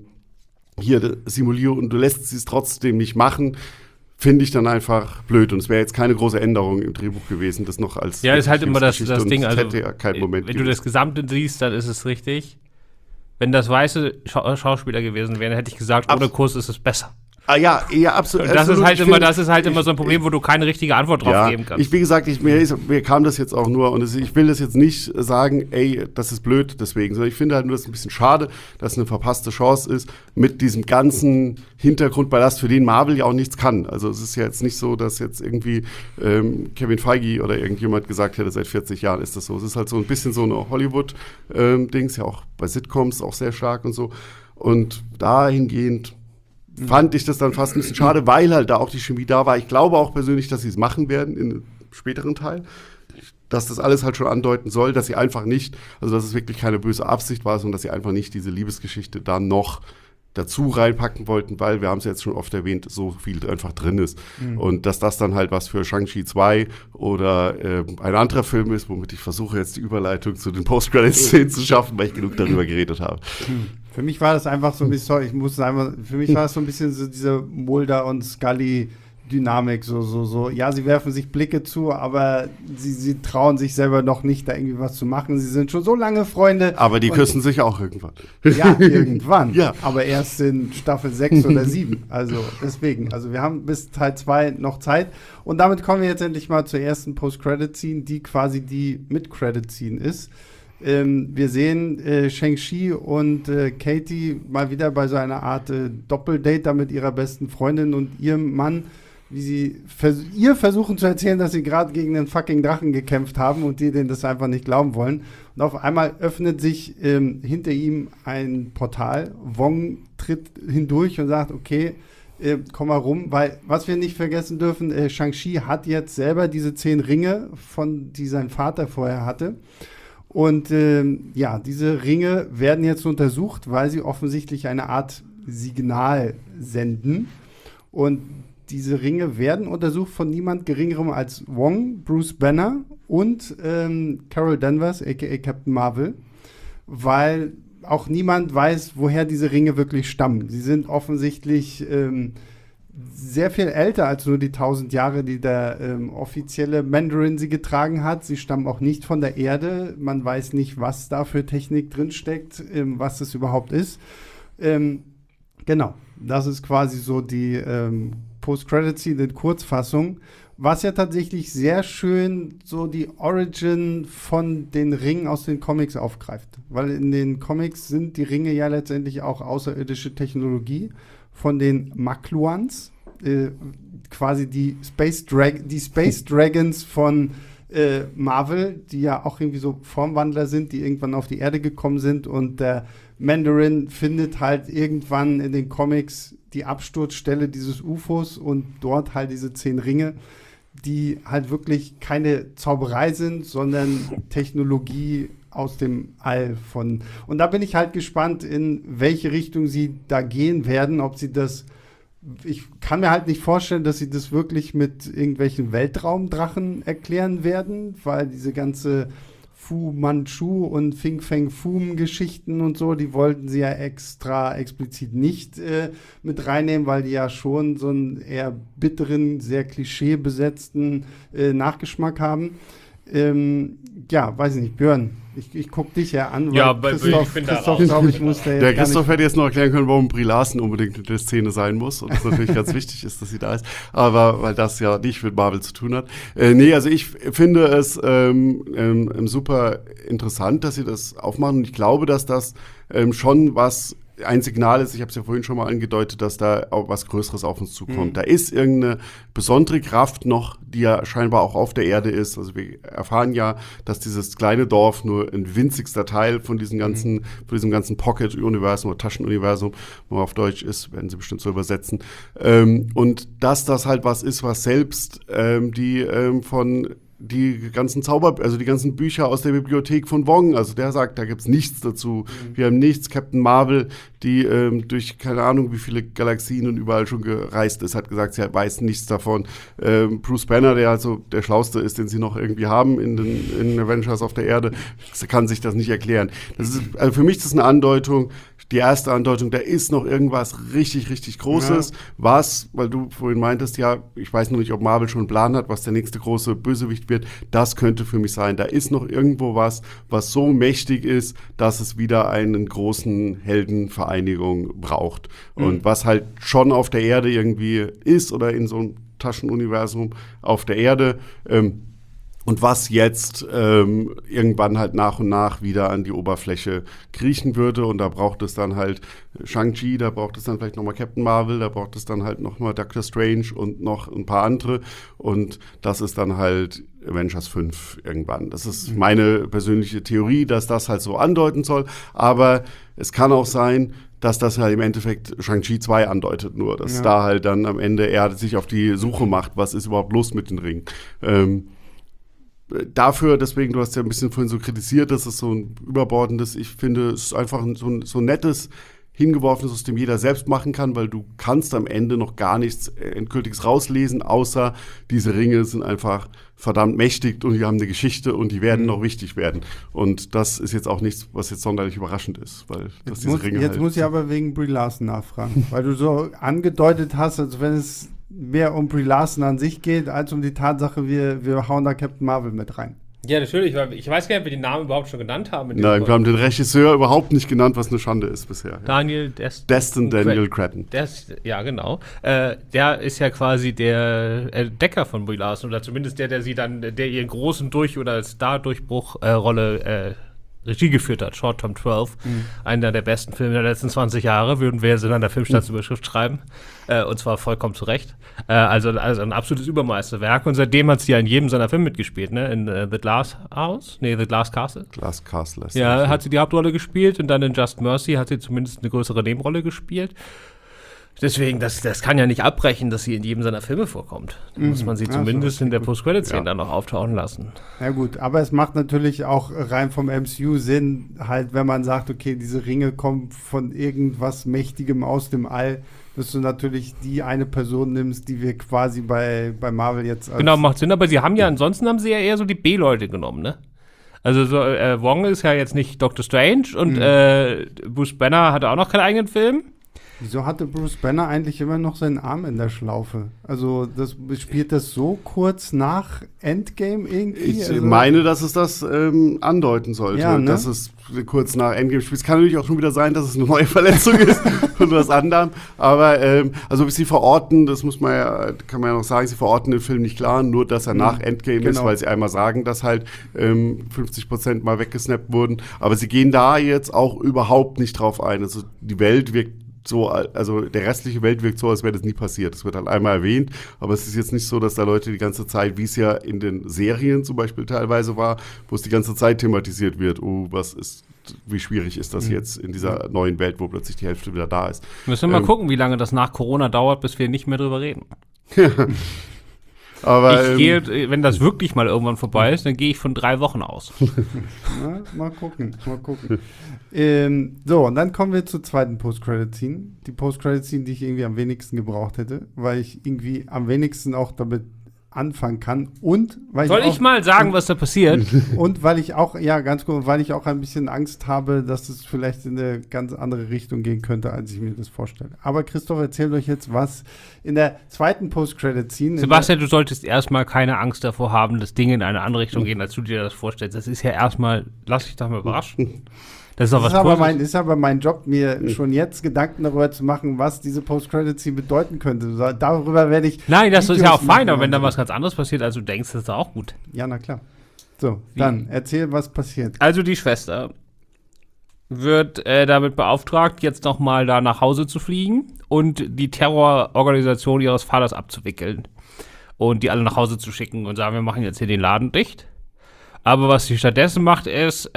[SPEAKER 2] hier Simu Liu und du lässt sie es trotzdem nicht machen, finde ich dann einfach blöd. Und es wäre jetzt keine große Änderung im Drehbuch gewesen, das noch als
[SPEAKER 3] ja, ist halt immer das Ding, also
[SPEAKER 2] hätte ja keinen Moment
[SPEAKER 3] wenn du das Gesamte siehst, dann ist es richtig. Wenn das weiße Schauspieler gewesen wären, hätte ich gesagt, ohne Kuss ist es besser.
[SPEAKER 2] Ja, absolut.
[SPEAKER 3] Das ist halt immer so ein Problem, wo du keine richtige Antwort drauf geben kannst.
[SPEAKER 2] Wie gesagt, mir kam das jetzt auch nur, und ich will das jetzt nicht sagen, ey, das ist blöd deswegen, sondern ich finde halt nur, das ist ein bisschen schade, dass es eine verpasste Chance ist, mit diesem ganzen Hintergrundballast, für den Marvel ja auch nichts kann. Also es ist ja jetzt nicht so, dass jetzt irgendwie Kevin Feige oder irgendjemand gesagt hätte, seit 40 Jahren ist das so. Es ist halt so ein bisschen so eine Hollywood-Dings, ja auch bei Sitcoms auch sehr stark und so. Und dahingehend fand ich das dann fast ein bisschen schade, weil halt da auch die Chemie da war. Ich glaube auch persönlich, dass sie es machen werden in einem späteren Teil. Dass das alles halt schon andeuten soll, dass sie einfach nicht, also dass es wirklich keine böse Absicht war, sondern dass sie einfach nicht diese Liebesgeschichte dann noch dazu reinpacken wollten, weil, wir haben es jetzt schon oft erwähnt, so viel einfach drin ist. Und dass das dann halt was für Shang-Chi 2 oder ein anderer Film ist, womit ich versuche jetzt die Überleitung zu den Post-Credit-Szenen zu schaffen, weil ich genug darüber geredet habe.
[SPEAKER 1] Für mich war das einfach so ein bisschen, für mich war es so ein bisschen so diese Mulder und Scully Dynamik, so. Ja, sie werfen sich Blicke zu, aber sie trauen sich selber noch nicht, da irgendwie was zu machen. Sie sind schon so lange Freunde.
[SPEAKER 2] Aber die küssen sich auch irgendwann.
[SPEAKER 1] Ja, irgendwann.
[SPEAKER 2] Ja.
[SPEAKER 1] Aber erst in Staffel 6 oder 7. Also deswegen. Also wir haben bis Teil 2 noch Zeit. Und damit kommen wir jetzt endlich mal zur ersten Post-Credit-Scene, die quasi die Mid-Credit-Scene ist. Wir sehen Shang-Chi und Katie mal wieder bei so einer Art Doppeldate da mit ihrer besten Freundin und ihrem Mann, wie sie ihr versuchen zu erzählen, dass sie gerade gegen einen fucking Drachen gekämpft haben und die denen das einfach nicht glauben wollen. Und auf einmal öffnet sich hinter ihm ein Portal. Wong tritt hindurch und sagt, okay, komm mal rum, weil was wir nicht vergessen dürfen, Shang-Chi hat jetzt selber diese 10 Ringe, die sein Vater vorher hatte. Und diese Ringe werden jetzt untersucht, weil sie offensichtlich eine Art Signal senden. Und diese Ringe werden untersucht von niemand Geringerem als Wong, Bruce Banner und Carol Danvers, a.k.a. Captain Marvel, weil auch niemand weiß, woher diese Ringe wirklich stammen. Sie sind offensichtlich sehr viel älter als nur die 1000 Jahre, die der offizielle Mandarin sie getragen hat. Sie stammen auch nicht von der Erde. Man weiß nicht, was da für Technik drinsteckt, was es überhaupt ist. Genau, das ist quasi so die Post-Credit-Scene in Kurzfassung, was ja tatsächlich sehr schön so die Origin von den Ringen aus den Comics aufgreift. Weil in den Comics sind die Ringe ja letztendlich auch außerirdische Technologie von den Makluans, quasi die Space Dragons von Marvel, die ja auch irgendwie so Formwandler sind, die irgendwann auf die Erde gekommen sind, und der Mandarin findet halt irgendwann in den Comics die Absturzstelle dieses UFOs und dort halt diese 10 Ringe, die halt wirklich keine Zauberei sind, sondern Technologie aus dem All von. Und da bin ich halt gespannt, in welche Richtung sie da gehen werden, ob sie das. Ich kann mir halt nicht vorstellen, dass sie das wirklich mit irgendwelchen Weltraumdrachen erklären werden, weil diese ganze Fu Manchu und Fing Fang Foom Geschichten und so, die wollten sie ja explizit nicht mit reinnehmen, weil die ja schon so einen eher bitteren, sehr klischeebesetzten Nachgeschmack haben. Ja, weiß ich nicht, Björn, ich guck dich ja an, weil
[SPEAKER 3] Ja,
[SPEAKER 1] Christoph,
[SPEAKER 3] Christoph
[SPEAKER 1] glaube ich, muss
[SPEAKER 2] Der Christoph hätte jetzt noch erklären können, warum Brie Larson unbedingt in der Szene sein muss und es natürlich ganz wichtig ist, dass sie da ist, aber weil das ja nicht mit Marvel zu tun hat. Nee, also ich finde es super interessant, dass sie das aufmachen, und ich glaube, dass das schon ein Signal ist, ich habe es ja vorhin schon mal angedeutet, dass da auch was Größeres auf uns zukommt. Da ist irgendeine besondere Kraft noch, die ja scheinbar auch auf der Erde ist. Also wir erfahren ja, dass dieses kleine Dorf nur ein winzigster Teil von diesem ganzen Pocket-Universum oder Taschenuniversum, wo auf Deutsch ist, werden sie bestimmt so übersetzen. Und dass das halt was ist, was selbst die ganzen die ganzen Bücher aus der Bibliothek von Wong, also der sagt, da gibt's nichts dazu. Wir haben nichts. Captain Marvel, die durch keine Ahnung wie viele Galaxien und überall schon gereist ist, hat gesagt, sie weiß nichts davon. Bruce Banner, der also der Schlauste ist, den sie noch irgendwie haben in Avengers auf der Erde, kann sich das nicht erklären. Das ist, also für mich ist das eine Andeutung, die erste Andeutung, da ist noch irgendwas richtig, richtig Großes, weil du vorhin meintest, ja, ich weiß noch nicht, ob Marvel schon einen Plan hat, was der nächste große Bösewicht wird. Das könnte für mich sein. Da ist noch irgendwo was so mächtig ist, dass es wieder einen großen Heldenvereinigung braucht. Und was halt schon auf der Erde irgendwie ist oder in so einem Taschenuniversum auf der Erde, und was jetzt irgendwann halt nach und nach wieder an die Oberfläche kriechen würde. Und da braucht es dann halt Shang-Chi, da braucht es dann vielleicht nochmal Captain Marvel, da braucht es dann halt nochmal Doctor Strange und noch ein paar andere. Und das ist dann halt Avengers 5 irgendwann. Das ist meine persönliche Theorie, dass das halt so andeuten soll. Aber es kann auch sein, dass das halt im Endeffekt Shang-Chi 2 andeutet, nur dass da halt dann am Ende er sich auf die Suche macht, was ist überhaupt los mit den Ringen. Deswegen, du hast ja ein bisschen vorhin so kritisiert, dass es so ein überbordendes, ich finde, es ist einfach so ein nettes, hingeworfenes, aus dem jeder selbst machen kann, weil du kannst am Ende noch gar nichts Endgültiges rauslesen, außer diese Ringe sind einfach verdammt mächtig und die haben eine Geschichte und die werden noch wichtig werden. Und das ist jetzt auch nichts, was jetzt sonderlich überraschend ist, weil dass diese Ringe
[SPEAKER 1] jetzt muss ich aber wegen Brie Larson nachfragen, weil du so angedeutet hast, als wenn es mehr um Brie Larson an sich geht, als um die Tatsache, wir hauen da Captain Marvel mit rein.
[SPEAKER 3] Ja, natürlich, weil ich weiß gar nicht, ob wir den Namen überhaupt schon genannt haben.
[SPEAKER 2] Nein, wir haben den Regisseur überhaupt nicht genannt, was eine Schande ist bisher.
[SPEAKER 3] Daniel
[SPEAKER 2] Daniel Cretton.
[SPEAKER 3] Ja, genau. Der ist ja quasi der Entdecker von Brie Larson, oder zumindest der ihren großen oder Star-Durchbruch-Rolle Regie geführt hat, Short Term 12, einer der besten Filme der letzten 20 Jahre, würden wir jetzt in einer Filmstandsüberschrift schreiben, und zwar vollkommen zu Recht. Also ein absolutes Übermeisterwerk, und seitdem hat sie ja in jedem seiner Filme mitgespielt, ne? In The Glass Castle.
[SPEAKER 2] Glass Castle.
[SPEAKER 3] Ja, hat sie die Hauptrolle gespielt, und dann in Just Mercy hat sie zumindest eine größere Nebenrolle gespielt. Deswegen, das kann ja nicht abbrechen, dass sie in jedem seiner Filme vorkommt. Da muss man sie zumindest in der Post-Credit-Szene dann noch auftauchen lassen.
[SPEAKER 1] Ja gut, aber es macht natürlich auch rein vom MCU Sinn, halt, wenn man sagt, okay, diese Ringe kommen von irgendwas Mächtigem aus dem All, dass du natürlich die eine Person nimmst, die wir quasi bei Marvel jetzt
[SPEAKER 3] Genau, macht Sinn, aber ansonsten haben sie ja eher so die B-Leute genommen, ne? Also so, Wong ist ja jetzt nicht Doctor Strange und Bruce Banner hatte auch noch keinen eigenen Film.
[SPEAKER 1] Wieso hatte Bruce Banner eigentlich immer noch seinen Arm in der Schlaufe? Also spielt das so kurz nach Endgame irgendwie?
[SPEAKER 2] Ich meine, dass es das andeuten sollte,
[SPEAKER 1] ja, ne?
[SPEAKER 2] Dass es kurz nach Endgame spielt. Es kann natürlich auch schon wieder sein, dass es eine neue Verletzung ist und was anderem. Aber also sie verorten, das kann man ja noch sagen, sie verorten den Film nicht klar, nur dass er nach Endgame ist, weil sie einmal sagen, dass halt 50% mal weggesnappt wurden. Aber sie gehen da jetzt auch überhaupt nicht drauf ein. Also die Welt wirkt so, also der restliche Welt wirkt so, als wäre das nie passiert. Das wird halt einmal erwähnt, aber es ist jetzt nicht so, dass da Leute die ganze Zeit, wie es ja in den Serien zum Beispiel teilweise war, wo es die ganze Zeit thematisiert wird, wie schwierig ist das jetzt in dieser neuen Welt, wo plötzlich die Hälfte wieder da ist.
[SPEAKER 3] Müssen wir mal gucken, wie lange das nach Corona dauert, bis wir nicht mehr drüber reden.
[SPEAKER 2] Aber,
[SPEAKER 3] wenn das wirklich mal irgendwann vorbei ist, dann gehe ich von 3 Wochen aus.
[SPEAKER 1] Na, mal gucken. So, und dann kommen wir zur zweiten Post-Credit-Scene. Die Post-Credit-Scene, die ich irgendwie am wenigsten gebraucht hätte, weil ich irgendwie am wenigsten auch damit anfangen kann und weil
[SPEAKER 3] Soll ich mal sagen, was da passiert?
[SPEAKER 1] Und weil ich auch, ja, ganz gut, weil ich auch ein bisschen Angst habe, dass es vielleicht in eine ganz andere Richtung gehen könnte, als ich mir das vorstelle. Aber Christoph, erzählt euch jetzt, was in der zweiten Post-Credit-Scene.
[SPEAKER 3] Sebastian, du solltest erstmal keine Angst davor haben, dass Dinge in eine andere Richtung gehen, als du dir das vorstellst. Das ist ja erstmal, lass dich doch mal überraschen. Das ist
[SPEAKER 1] aber mein Job, mir schon jetzt Gedanken darüber zu machen, was diese Post-Credit-Scene bedeuten könnte. Darüber werde ich.
[SPEAKER 3] Nein, das ist ja auch fein, aber wenn da was ganz anderes passiert, als du denkst, das ist auch gut.
[SPEAKER 1] Ja, na klar. So, dann erzähl, was passiert.
[SPEAKER 3] Also die Schwester wird damit beauftragt, jetzt nochmal da nach Hause zu fliegen und die Terrororganisation ihres Vaters abzuwickeln und die alle nach Hause zu schicken und sagen, wir machen jetzt hier den Laden dicht. Aber was sie stattdessen macht, ist,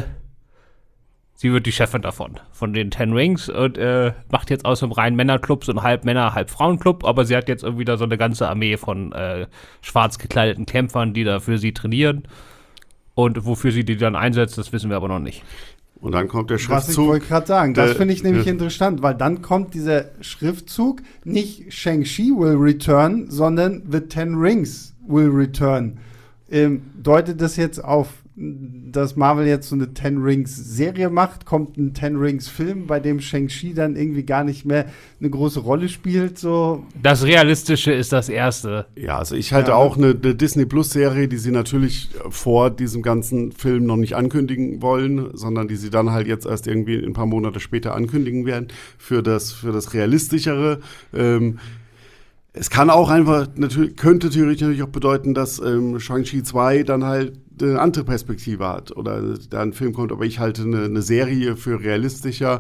[SPEAKER 3] sie wird die Chefin von den Ten Rings und macht jetzt aus dem reinen Männerclub so einen halb Männer-, halb Frauenclub, aber sie hat jetzt irgendwie da so eine ganze Armee von schwarz gekleideten Kämpfern, die da für sie trainieren. Und wofür sie die dann einsetzt, das wissen wir aber noch nicht.
[SPEAKER 2] Und dann kommt der
[SPEAKER 1] Schriftzug. Was ich wollte gerade sagen, das finde ich nämlich interessant, weil dann kommt dieser Schriftzug, nicht Shang-Chi will return, sondern The Ten Rings will return. Deutet das jetzt auf, dass Marvel jetzt so eine Ten Rings-Serie macht, kommt ein Ten Rings-Film, bei dem Shang-Chi dann irgendwie gar nicht mehr eine große Rolle spielt. So.
[SPEAKER 3] Das Realistische ist das Erste.
[SPEAKER 2] Ja, also ich halte auch eine Disney-Plus-Serie, die sie natürlich vor diesem ganzen Film noch nicht ankündigen wollen, sondern die sie dann halt jetzt erst irgendwie ein paar Monate später ankündigen werden, für das Realistischere. Es kann auch einfach, könnte theoretisch natürlich auch bedeuten, dass Shang-Chi 2 dann halt eine andere Perspektive hat oder da ein Film kommt, aber ich halte eine Serie für realistischer.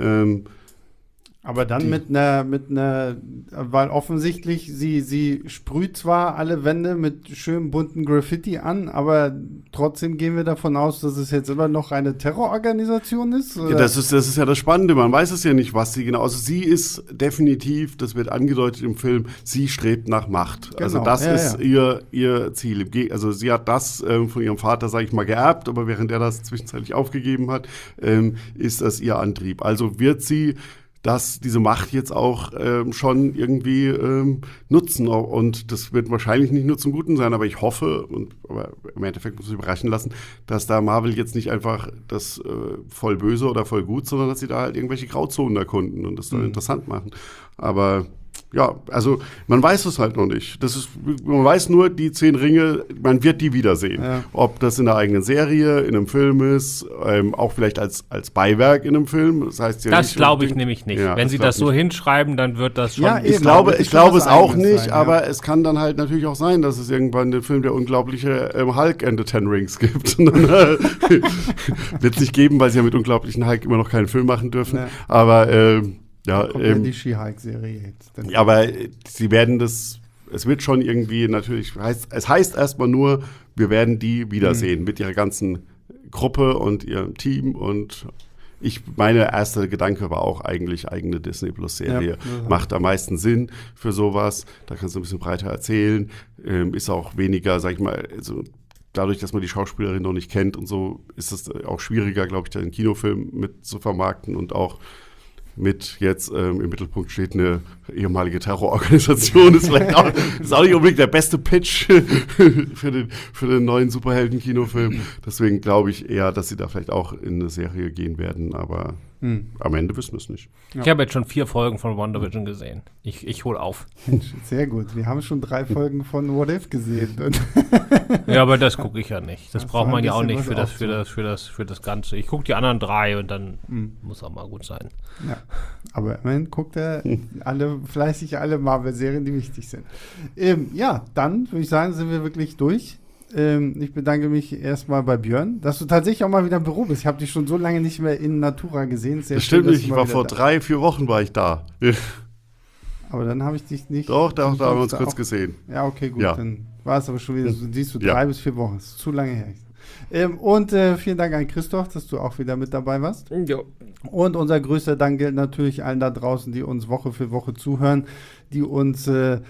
[SPEAKER 1] Aber dann mit einer, weil offensichtlich sie sprüht zwar alle Wände mit schönem bunten Graffiti an, aber trotzdem gehen wir davon aus, dass es jetzt immer noch eine Terrororganisation ist? Oder?
[SPEAKER 2] Ja, das ist ja das Spannende, man weiß es ja nicht, was sie genau, also sie ist definitiv, das wird angedeutet im Film, sie strebt nach Macht. Genau. Also das ist ihr Ziel. Also sie hat das von ihrem Vater, sage ich mal, geerbt, aber während er das zwischenzeitlich aufgegeben hat, ist das ihr Antrieb. Also wird sie diese Macht jetzt auch schon irgendwie nutzen. Und das wird wahrscheinlich nicht nur zum Guten sein, aber ich hoffe, aber im Endeffekt muss ich überraschen lassen, dass da Marvel jetzt nicht einfach das voll böse oder voll gut, sondern dass sie da halt irgendwelche Grauzonen erkunden und das dann interessant machen. Aber ja, also man weiß es halt noch nicht. Man weiß nur, die 10 Ringe, man wird die wiedersehen. Ja. Ob das in einer eigenen Serie, in einem Film ist, auch vielleicht als Beiwerk in einem Film. Das heißt ja
[SPEAKER 3] das glaube ich nämlich nicht. Ja, wenn sie das so hinschreiben, dann wird das schon.
[SPEAKER 2] Ja, ich glaube es auch nicht, sein, aber es kann dann halt natürlich auch sein, dass es irgendwann den Film der unglaubliche Hulk and the Ten Rings gibt. Wird es nicht geben, weil sie ja mit unglaublichen Hulk immer noch keinen Film machen dürfen. Ja. Aber ja,
[SPEAKER 1] die She-Hulk-Serie jetzt.
[SPEAKER 2] Ja, aber sie werden es wird schon irgendwie natürlich, es heißt erstmal nur, wir werden die wiedersehen mit ihrer ganzen Gruppe und ihrem Team und Mein erster Gedanke war auch eigentlich eigene Disney-Plus-Serie.
[SPEAKER 1] Ja.
[SPEAKER 2] Macht am meisten Sinn für sowas. Da kannst du ein bisschen breiter erzählen. Ist auch weniger, sag ich mal, also dadurch, dass man die Schauspielerin noch nicht kennt und so, ist es auch schwieriger, glaube ich, da einen Kinofilm mit zu vermarkten und auch mit jetzt im Mittelpunkt steht eine ehemalige Terrororganisation. Ist auch nicht unbedingt der beste Pitch für den neuen Superhelden-Kinofilm. Deswegen glaube ich eher, dass sie da vielleicht auch in eine Serie gehen werden, aber am Ende wissen wir es nicht.
[SPEAKER 1] Ja.
[SPEAKER 3] Ich habe jetzt schon 4 Folgen von WandaVision gesehen. Ich hole auf.
[SPEAKER 1] Sehr gut. Wir haben schon 3 Folgen von What If gesehen.
[SPEAKER 3] Ja, aber das gucke ich ja nicht. Das
[SPEAKER 1] Das
[SPEAKER 3] braucht
[SPEAKER 1] war
[SPEAKER 3] man
[SPEAKER 1] ein
[SPEAKER 3] ja auch
[SPEAKER 1] bisschen
[SPEAKER 3] nicht für das Ganze. Ich gucke die anderen 3 und dann muss auch mal gut sein.
[SPEAKER 1] Ja. Aber immerhin guckt er fleißig alle Marvel-Serien, die wichtig sind. Ja, dann würde ich sagen, sind wir wirklich durch. Ich bedanke mich erstmal bei Björn, dass du tatsächlich auch mal wieder im Büro bist. Ich habe dich schon so lange nicht mehr in Natura gesehen. Sehr
[SPEAKER 2] Das stimmt
[SPEAKER 1] schön, dass
[SPEAKER 2] nicht,
[SPEAKER 1] du
[SPEAKER 2] ich
[SPEAKER 1] mal
[SPEAKER 2] war
[SPEAKER 1] wieder
[SPEAKER 2] vor
[SPEAKER 1] da
[SPEAKER 2] 3-4 Wochen war ich da.
[SPEAKER 1] Aber dann habe ich dich nicht.
[SPEAKER 2] Doch, da haben wir uns
[SPEAKER 1] auch-
[SPEAKER 2] kurz gesehen.
[SPEAKER 1] Ja, okay, gut.
[SPEAKER 2] Ja.
[SPEAKER 1] Dann war es aber schon wieder, siehst du,
[SPEAKER 2] Ja.
[SPEAKER 1] 3 bis 4 Wochen. Das ist zu lange her. Vielen Dank an Christoph, dass du auch wieder mit dabei warst.
[SPEAKER 3] Ja.
[SPEAKER 1] Und unser größter Dank gilt natürlich allen da draußen, die uns Woche für Woche zuhören, die uns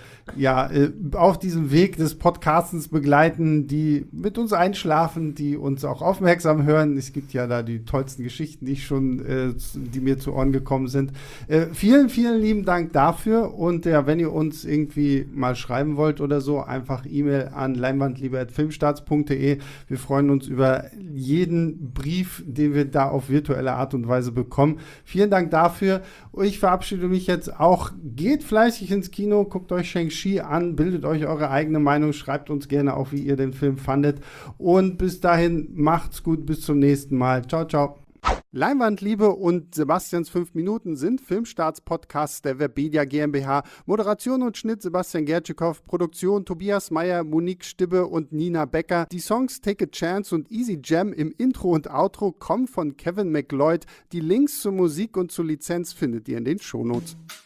[SPEAKER 1] auf diesem Weg des Podcastens begleiten, die mit uns einschlafen, die uns auch aufmerksam hören. Es gibt ja da die tollsten Geschichten, die mir zu Ohren gekommen sind. Vielen, vielen lieben Dank dafür. Und ja, wenn ihr uns irgendwie mal schreiben wollt oder so, einfach E-Mail an leinwandliebe@filmstarts.de. Wir freuen uns über jeden Brief, den wir da auf virtuelle Art und Weise bekommen. Vielen Dank dafür. Ich verabschiede mich jetzt auch. Geht fleißig ins Kino, guckt euch Shang-Chi an, bildet euch eure eigene Meinung, schreibt uns gerne auch, wie ihr den Film fandet. Und bis dahin, macht's gut, bis zum nächsten Mal. Ciao, ciao. Leinwandliebe und Sebastians 5 Minuten sind Filmstarts-Podcasts der Webedia GmbH. Moderation und Schnitt Sebastian Gertschikow, Produktion Tobias Meyer, Monique Stibbe und Nina Becker. Die Songs Take a Chance und Easy Jam im Intro und Outro kommen von Kevin MacLeod. Die Links zur Musik und zur Lizenz findet ihr in den Shownotes.